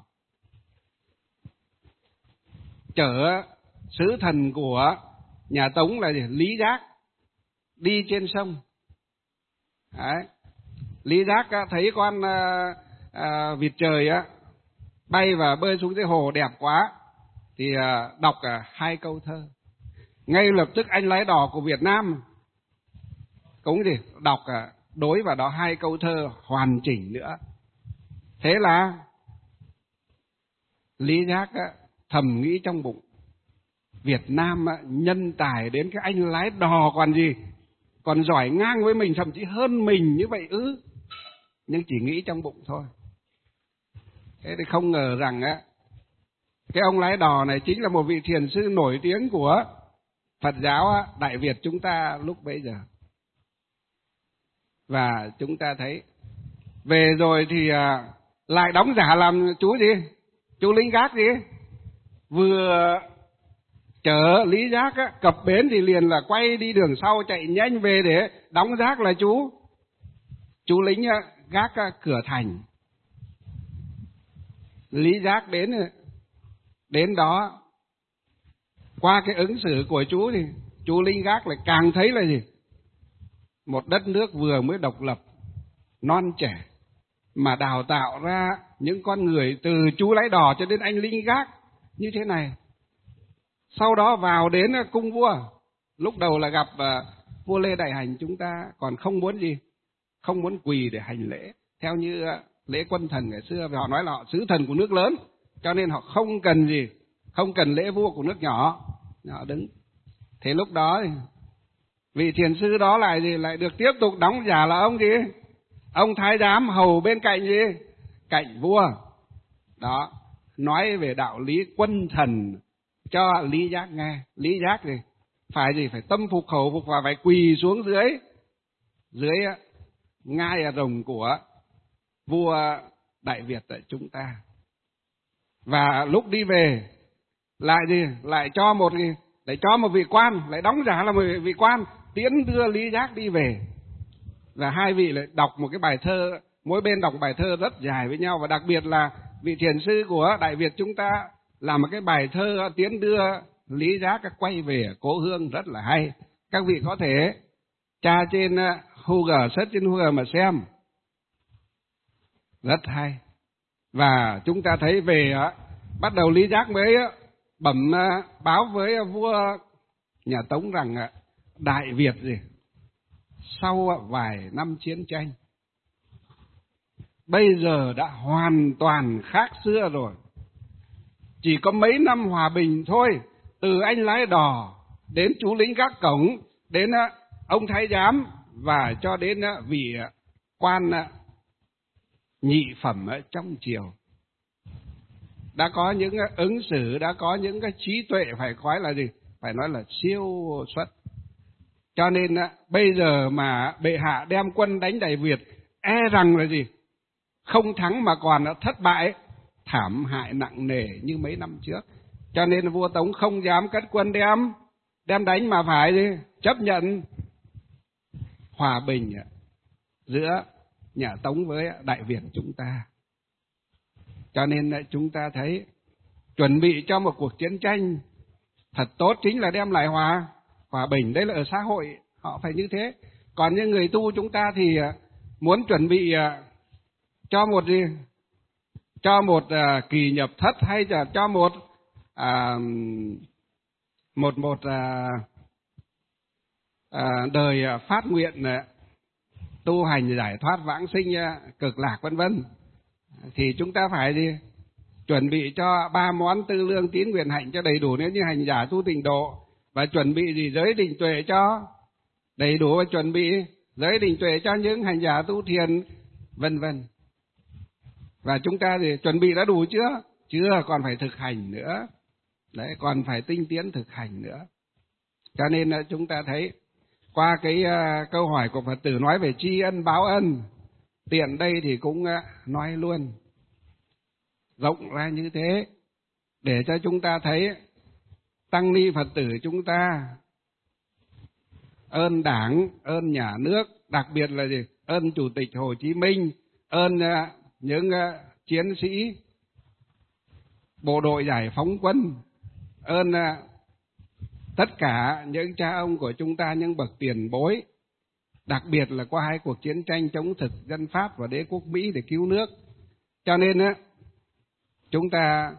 chở sứ thần của nhà Tống là gì? Lý Giác đi trên sông. Đấy. Lý Giác á, thấy con à, à, vịt trời á, bay và bơi xuống dưới hồ đẹp quá, thì à, đọc à, hai câu thơ. Ngay lập tức anh lái đò của Việt Nam cũng gì đọc à, đối vào đó hai câu thơ hoàn chỉnh nữa. Thế là Lý Giác á, thầm nghĩ trong bụng, Việt Nam á, nhân tài đến cái anh lái đò còn gì, còn giỏi ngang với mình, thậm chí hơn mình như vậy ư. Nhưng chỉ nghĩ trong bụng thôi. Thế thì không ngờ rằng á, cái ông lái đò này chính là một vị thiền sư nổi tiếng của Phật giáo á, Đại Việt chúng ta lúc bấy giờ. Và chúng ta thấy về rồi thì à, lại đóng giả làm chú gì? Chú lính gác gì? Vừa chở Lý Giác á, cập bến thì liền là quay đi đường sau chạy nhanh về để đóng giác là chú chú lính á, gác á, cửa thành. Lý Giác đến đến đó, qua cái ứng xử của chú thì chú lính gác lại càng thấy là gì? Một đất nước vừa mới độc lập, non trẻ, mà đào tạo ra những con người từ chú lái đò cho đến anh lính gác như thế này. Sau đó vào đến cung vua, lúc đầu là gặp uh, vua Lê Đại Hành chúng ta còn không muốn gì? Không muốn quỳ để hành lễ. Theo như uh, lễ quân thần ngày xưa, họ nói là họ sứ thần của nước lớn, cho nên họ không cần gì? Không cần lễ vua của nước nhỏ. Họ đứng. Thế lúc đó thì vị thiền sư đó lại gì? Lại được tiếp tục đóng giả là ông gì? Ông thái giám hầu bên cạnh gì? Cạnh vua. Đó, nói về đạo lý quân thần cho Lý Giác nghe. Lý Giác thì phải gì? Phải tâm phục khẩu phục và phải quỳ xuống dưới dưới ngai rồng của vua Đại Việt tại chúng ta. Và lúc đi về lại gì? Lại cho một lại cho một vị quan, lại đóng giả là một vị quan tiễn đưa Lý Giác đi về. Và hai vị lại đọc một cái bài thơ, mỗi bên đọc bài thơ rất dài với nhau, và đặc biệt là vị thiền sư của Đại Việt chúng ta làm một cái bài thơ tiễn đưa Lý Giác quay về cố hương rất là hay. Các vị có thể tra trên Google, search trên Google mà xem. Rất hay. Và chúng ta thấy về bắt đầu Lý Giác mới bẩm báo với vua nhà Tống rằng Đại Việt gì sau vài năm chiến tranh bây giờ đã hoàn toàn khác xưa rồi. Chỉ có mấy năm hòa bình thôi, từ anh lái đò đến chú lính gác cổng, đến ông thái giám và cho đến vị quan nhị phẩm trong triều, đã có những ứng xử, đã có những cái trí tuệ phải nói là gì? Phải nói là siêu xuất. Cho nên bây giờ mà bệ hạ đem quân đánh Đại Việt, e rằng là gì? Không thắng mà còn thất bại, thảm hại nặng nề như mấy năm trước. Cho nên vua Tống không dám cất quân đem đem đánh, mà phải gì? Chấp nhận hòa bình giữa nhà Tống với Đại Việt chúng ta. Cho nên chúng ta thấy chuẩn bị cho một cuộc chiến tranh thật tốt chính là đem lại hòa hòa bình. Đấy là ở xã hội họ phải như thế. Còn như người tu chúng ta thì muốn chuẩn bị cho một gì? Cho một uh, kỳ nhập thất, hay là cho một uh, một một uh, uh, đời phát nguyện uh, tu hành giải thoát vãng sinh cực lạc vân vân, thì chúng ta phải gì? Chuẩn bị cho ba món tư lương tín nguyện hạnh cho đầy đủ nếu như hành giả tu tịnh độ, và chuẩn bị gì? Giới định tuệ cho đầy đủ, và chuẩn bị giới định tuệ cho những hành giả tu thiền vân vân. Và chúng ta thì chuẩn bị đã đủ chưa? Chưa, còn phải thực hành nữa. Đấy, còn phải tinh tiến thực hành nữa. Cho nên chúng ta thấy qua cái uh, câu hỏi của Phật tử nói về tri ân báo ân, tiện đây thì cũng uh, nói luôn rộng ra như thế, để cho chúng ta thấy tăng ni Phật tử chúng ta ơn Đảng, ơn nhà nước, đặc biệt là gì? Ơn Chủ tịch Hồ Chí Minh, ơn uh, những uh, chiến sĩ bộ đội giải phóng quân, ơn uh, tất cả những cha ông của chúng ta, những bậc tiền bối, đặc biệt là qua hai cuộc chiến tranh chống thực dân Pháp và đế quốc Mỹ để cứu nước. Cho nên á, chúng ta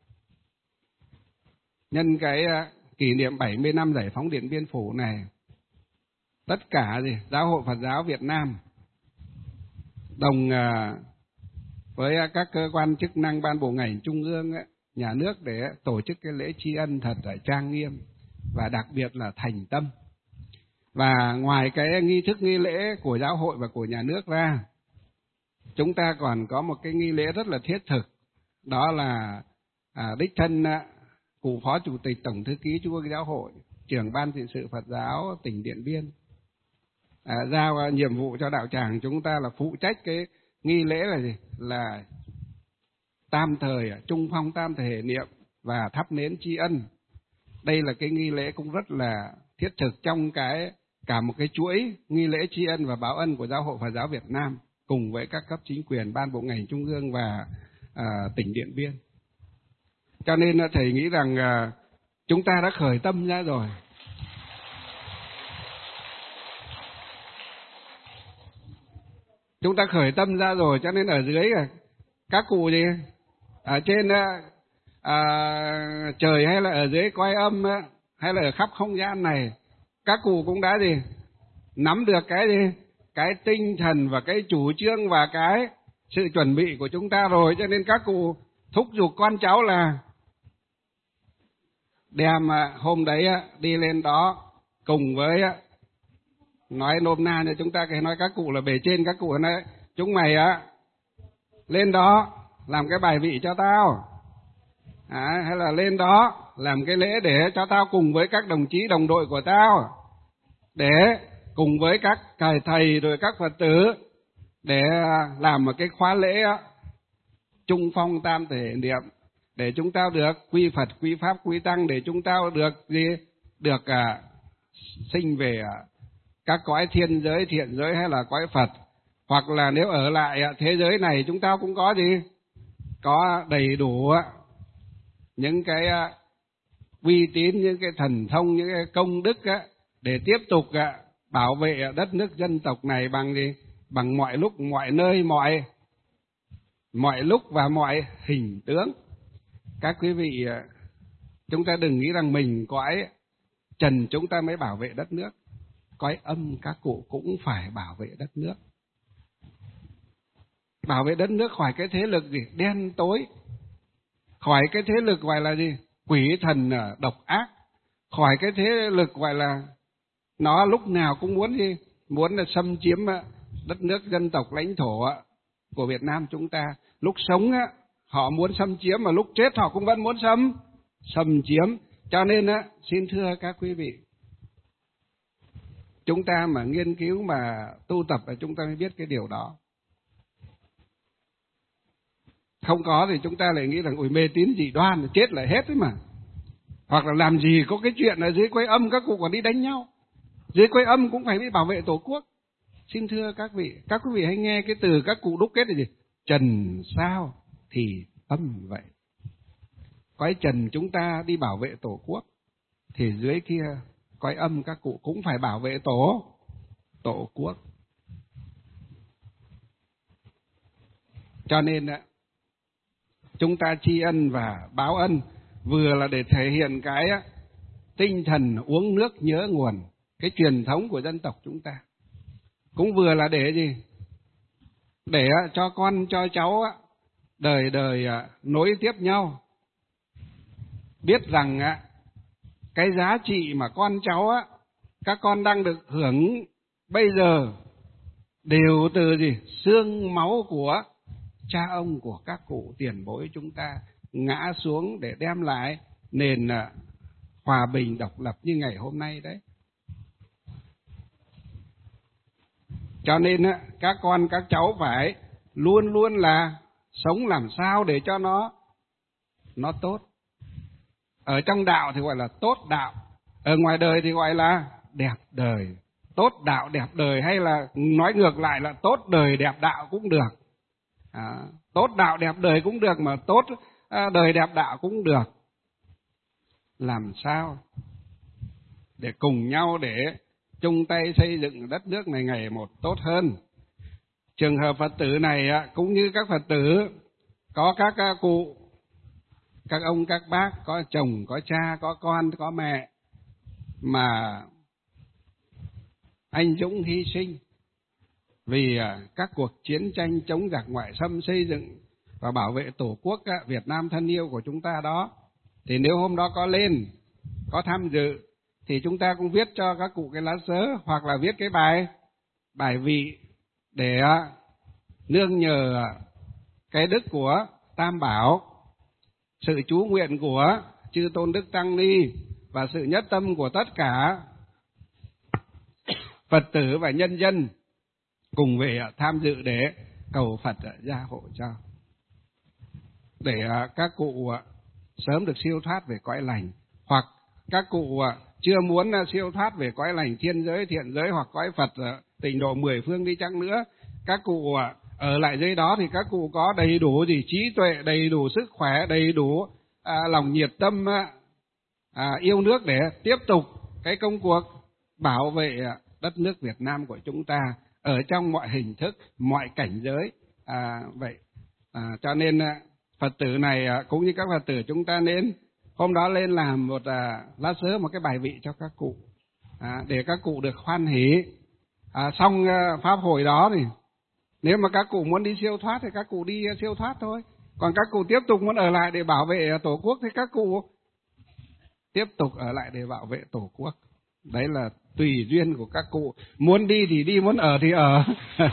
nhân cái kỷ niệm bảy mươi năm giải phóng Điện Biên Phủ này, tất cả gì Giáo hội Phật giáo Việt Nam đồng với các cơ quan chức năng ban bộ ngành trung ương, nhà nước để tổ chức cái lễ tri ân thật là trang nghiêm và đặc biệt là thành tâm. Và ngoài cái nghi thức nghi lễ của giáo hội và của nhà nước ra, chúng ta còn có một cái nghi lễ rất là thiết thực, đó là à, đích thân à, cụ Phó Chủ tịch Tổng Thư ký Trung ương Giáo hội, trưởng Ban trị sự Phật giáo tỉnh Điện Biên à, giao à, nhiệm vụ cho đạo tràng chúng ta là phụ trách cái nghi lễ là gì? Là tam thời, trung phong tam thời hệ niệm và thắp nến tri ân. Đây là cái nghi lễ cũng rất là thiết thực trong cái cả một cái chuỗi nghi lễ tri ân và báo ân của Giáo hội Phật giáo Việt Nam cùng với các cấp chính quyền, ban bộ ngành trung ương và à, tỉnh Điện Biên. Cho nên thầy nghĩ rằng à, chúng ta đã khởi tâm ra rồi. Chúng ta khởi tâm ra rồi, cho nên ở dưới các cụ gì ở trên à, trời hay là ở dưới cõi âm hay là ở khắp không gian này, các cụ cũng đã gì nắm được cái gì cái tinh thần và cái chủ trương và cái sự chuẩn bị của chúng ta rồi. Cho nên các cụ thúc giục con cháu là đem hôm đấy đi lên đó cùng với, nói nôm na cho chúng ta cái nói các cụ là bề trên, các cụ nói chúng mày á lên đó làm cái bài vị cho tao à, hay là lên đó làm cái lễ để cho tao cùng với các đồng chí đồng đội của tao, để cùng với các thầy thầy rồi các Phật tử để làm một cái khóa lễ trung phong tam thể niệm, để chúng ta được quy Phật, quy Pháp, quy Tăng, để chúng ta được gì được à, sinh về à, các cõi thiên giới, thiện giới hay là cõi Phật, hoặc là nếu ở lại thế giới này chúng ta cũng có gì có đầy đủ những cái uy tín, những cái thần thông, những cái công đức để tiếp tục bảo vệ đất nước dân tộc này bằng gì bằng mọi lúc, mọi nơi, mọi mọi lúc và mọi hình tướng. Các quý vị, chúng ta đừng nghĩ rằng mình cõi trần chúng ta mới bảo vệ đất nước, cõi âm các cụ cũng phải bảo vệ đất nước, bảo vệ đất nước khỏi cái thế lực gì đen tối, khỏi cái thế lực gọi là gì quỷ thần độc ác, khỏi cái thế lực gọi là nó lúc nào cũng muốn gì muốn là xâm chiếm đất nước dân tộc lãnh thổ của Việt Nam chúng ta. Lúc sống họ muốn xâm chiếm, mà lúc chết họ cũng vẫn muốn xâm xâm chiếm. Cho nên xin thưa các quý vị, chúng ta mà nghiên cứu mà tu tập là chúng ta mới biết cái điều đó. Không có thì chúng ta lại nghĩ rằng ôi mê tín dị đoan, chết là hết ấy mà. Hoặc là làm gì có cái chuyện ở dưới quay âm các cụ còn đi đánh nhau, dưới quay âm cũng phải đi bảo vệ tổ quốc. Xin thưa các vị, các quý vị hãy nghe cái từ các cụ đúc kết là gì? Trần sao thì âm vậy. Cõi trần chúng ta đi bảo vệ tổ quốc, thì dưới kia cõi âm các cụ cũng phải bảo vệ tổ tổ quốc. Cho nên chúng ta tri ân và báo ân vừa là để thể hiện cái tinh thần uống nước nhớ nguồn, cái truyền thống của dân tộc chúng ta. cũng vừa là để gì? Để cho con cho cháu đời đời nối tiếp nhau, biết rằng cái giá trị mà con cháu các con đang được hưởng bây giờ đều từ gì? Xương máu của cha ông, của các cụ tiền bối chúng ta ngã xuống để đem lại nền hòa bình độc lập như ngày hôm nay đấy. Cho nên các con các cháu phải luôn luôn là sống làm sao để cho nó nó tốt. Ở trong đạo thì gọi là tốt đạo, ở ngoài đời thì gọi là đẹp đời. Tốt đạo đẹp đời, hay là nói ngược lại là tốt đời đẹp đạo cũng được. À, tốt đạo đẹp đời cũng được, mà tốt à, đời đẹp đạo cũng được. Làm sao để cùng nhau để chung tay xây dựng đất nước này ngày một tốt hơn. Trường hợp Phật tử này cũng như các Phật tử có các cụ, các ông các bác, có chồng, có cha, có con, có mẹ mà anh dũng hy sinh vì các cuộc chiến tranh chống giặc ngoại xâm, xây dựng và bảo vệ Tổ quốc Việt Nam thân yêu của chúng ta đó, thì nếu hôm đó có lên, có tham dự, thì chúng ta cũng viết cho các cụ cái lá sớ, hoặc là viết cái bài bài vị để nương nhờ cái đức của Tam Bảo, sự chú nguyện của chư tôn đức tăng ni và sự nhất tâm của tất cả Phật tử và nhân dân cùng về tham dự để cầu Phật gia hộ cho, để các cụ sớm được siêu thoát về cõi lành, hoặc các cụ chưa muốn siêu thoát về cõi lành thiên giới, thiện giới hoặc cõi Phật tịnh độ mười phương đi chăng nữa, các cụ ở lại dưới đó thì các cụ có đầy đủ gì trí tuệ, đầy đủ sức khỏe, đầy đủ à, lòng nhiệt tâm à, yêu nước để tiếp tục cái công cuộc bảo vệ đất nước Việt Nam của chúng ta ở trong mọi hình thức, mọi cảnh giới. À, vậy à, cho nên Phật tử này cũng như các Phật tử chúng ta nên hôm đó lên làm một à, lá sớ, một cái bài vị cho các cụ, à, để các cụ được hoan hỷ. À, xong à, pháp hội đó thì nếu mà các cụ muốn đi siêu thoát thì các cụ đi siêu thoát thôi. Còn các cụ tiếp tục muốn ở lại để bảo vệ Tổ quốc thì các cụ tiếp tục ở lại để bảo vệ Tổ quốc. Đấy là tùy duyên của các cụ. Muốn đi thì đi, muốn ở thì ở.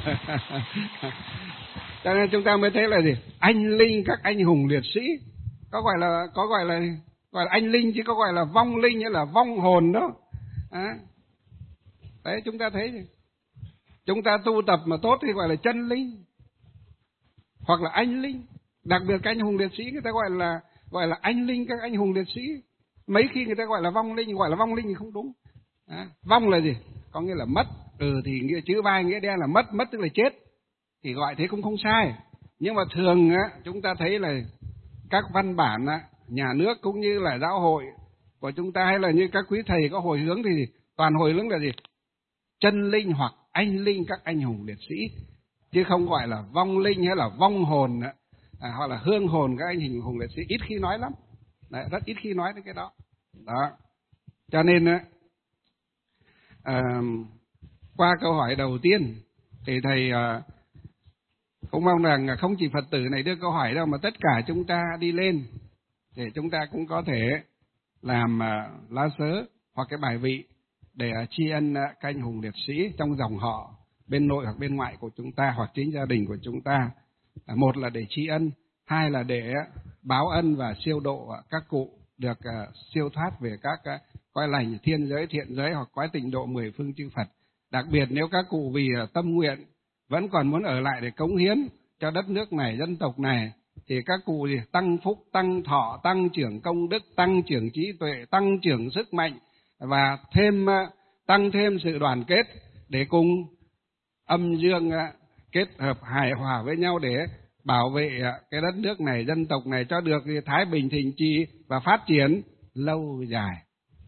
Cho nên chúng ta mới thấy là gì? Anh linh các anh hùng liệt sĩ. Có gọi là có gọi là gọi là anh linh, chứ có gọi là vong linh hay là vong hồn đó. À, đấy, chúng ta thấy gì? Chúng ta tu tập mà tốt thì gọi là chân linh, hoặc là anh linh. Đặc biệt các anh hùng liệt sĩ người ta gọi là gọi là anh linh các anh hùng liệt sĩ. Mấy khi người ta gọi là vong linh, gọi là vong linh thì không đúng. À, vong là gì? Có nghĩa là mất. Ừ thì nghĩa chữ vai nghĩa đen là mất, mất tức là chết. Thì gọi thế cũng không sai. Nhưng mà thường á, chúng ta thấy là các văn bản á, nhà nước cũng như là giáo hội của chúng ta, hay là như các quý thầy có hồi hướng thì toàn hồi hướng là gì? Chân linh hoặc anh linh các anh hùng liệt sĩ, chứ không gọi là vong linh hay là vong hồn à, hoặc là hương hồn các anh hùng liệt sĩ. Ít khi nói lắm. Đấy, rất ít khi nói đến cái đó. Đó. Cho nên à, qua câu hỏi đầu tiên thì thầy à, cũng mong rằng không chỉ Phật tử này đưa câu hỏi đâu, mà tất cả chúng ta đi lên thì chúng ta cũng có thể làm à, lá sớ hoặc cái bài vị để uh, tri ân uh, các anh hùng liệt sĩ trong dòng họ bên nội hoặc bên ngoại của chúng ta, hoặc chính gia đình của chúng ta. Uh, một là để tri ân, hai là để uh, báo ân và siêu độ uh, các cụ được uh, siêu thoát về các uh, cõi lành thiên giới, thiện giới hoặc cõi tịnh độ mười phương chư Phật. Đặc biệt nếu các cụ vì uh, tâm nguyện vẫn còn muốn ở lại để cống hiến cho đất nước này, dân tộc này, thì các cụ gì tăng phúc, tăng thọ, tăng trưởng công đức, tăng trưởng trí tuệ, tăng trưởng sức mạnh, và thêm tăng thêm sự đoàn kết để cùng âm dương kết hợp hài hòa với nhau để bảo vệ cái đất nước này, dân tộc này cho được thái bình thịnh trị và phát triển lâu dài.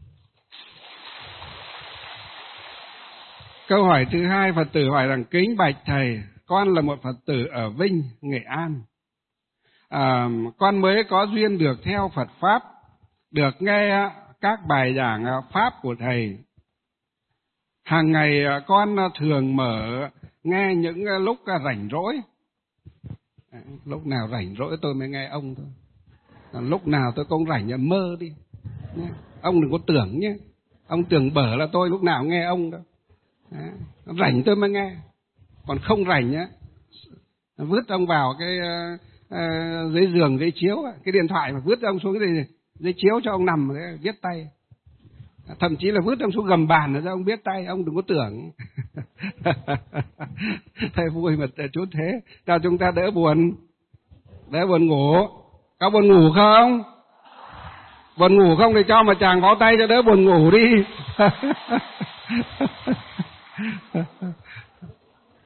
Câu hỏi thứ hai, Phật tử hỏi rằng: kính bạch thầy, con là một Phật tử ở Vinh, Nghệ An. À, con mới có duyên được theo Phật Pháp, được nghe các bài giảng Pháp của thầy. Hàng ngày con thường mở nghe những lúc rảnh rỗi. Lúc nào rảnh rỗi tôi mới nghe ông thôi. Lúc nào tôi không rảnh mơ đi. Ông đừng có tưởng nhé. Ông tưởng bở là tôi lúc nào nghe ông đâu. Rảnh tôi mới nghe. Còn không rảnh nhá, vứt ông vào cái uh, uh, dưới giường, dưới chiếu, cái điện thoại mà vứt ông xuống cái gì, dưới chiếu cho ông nằm đấy, viết tay. Thậm chí là vứt ông xuống gầm bàn để cho ông viết tay, ông đừng có tưởng. Thầy vui mà chút thế, cho chúng ta đỡ buồn, đỡ buồn ngủ. Có buồn ngủ không? Buồn ngủ không thì cho mà chàng vỗ tay cho đỡ buồn ngủ đi.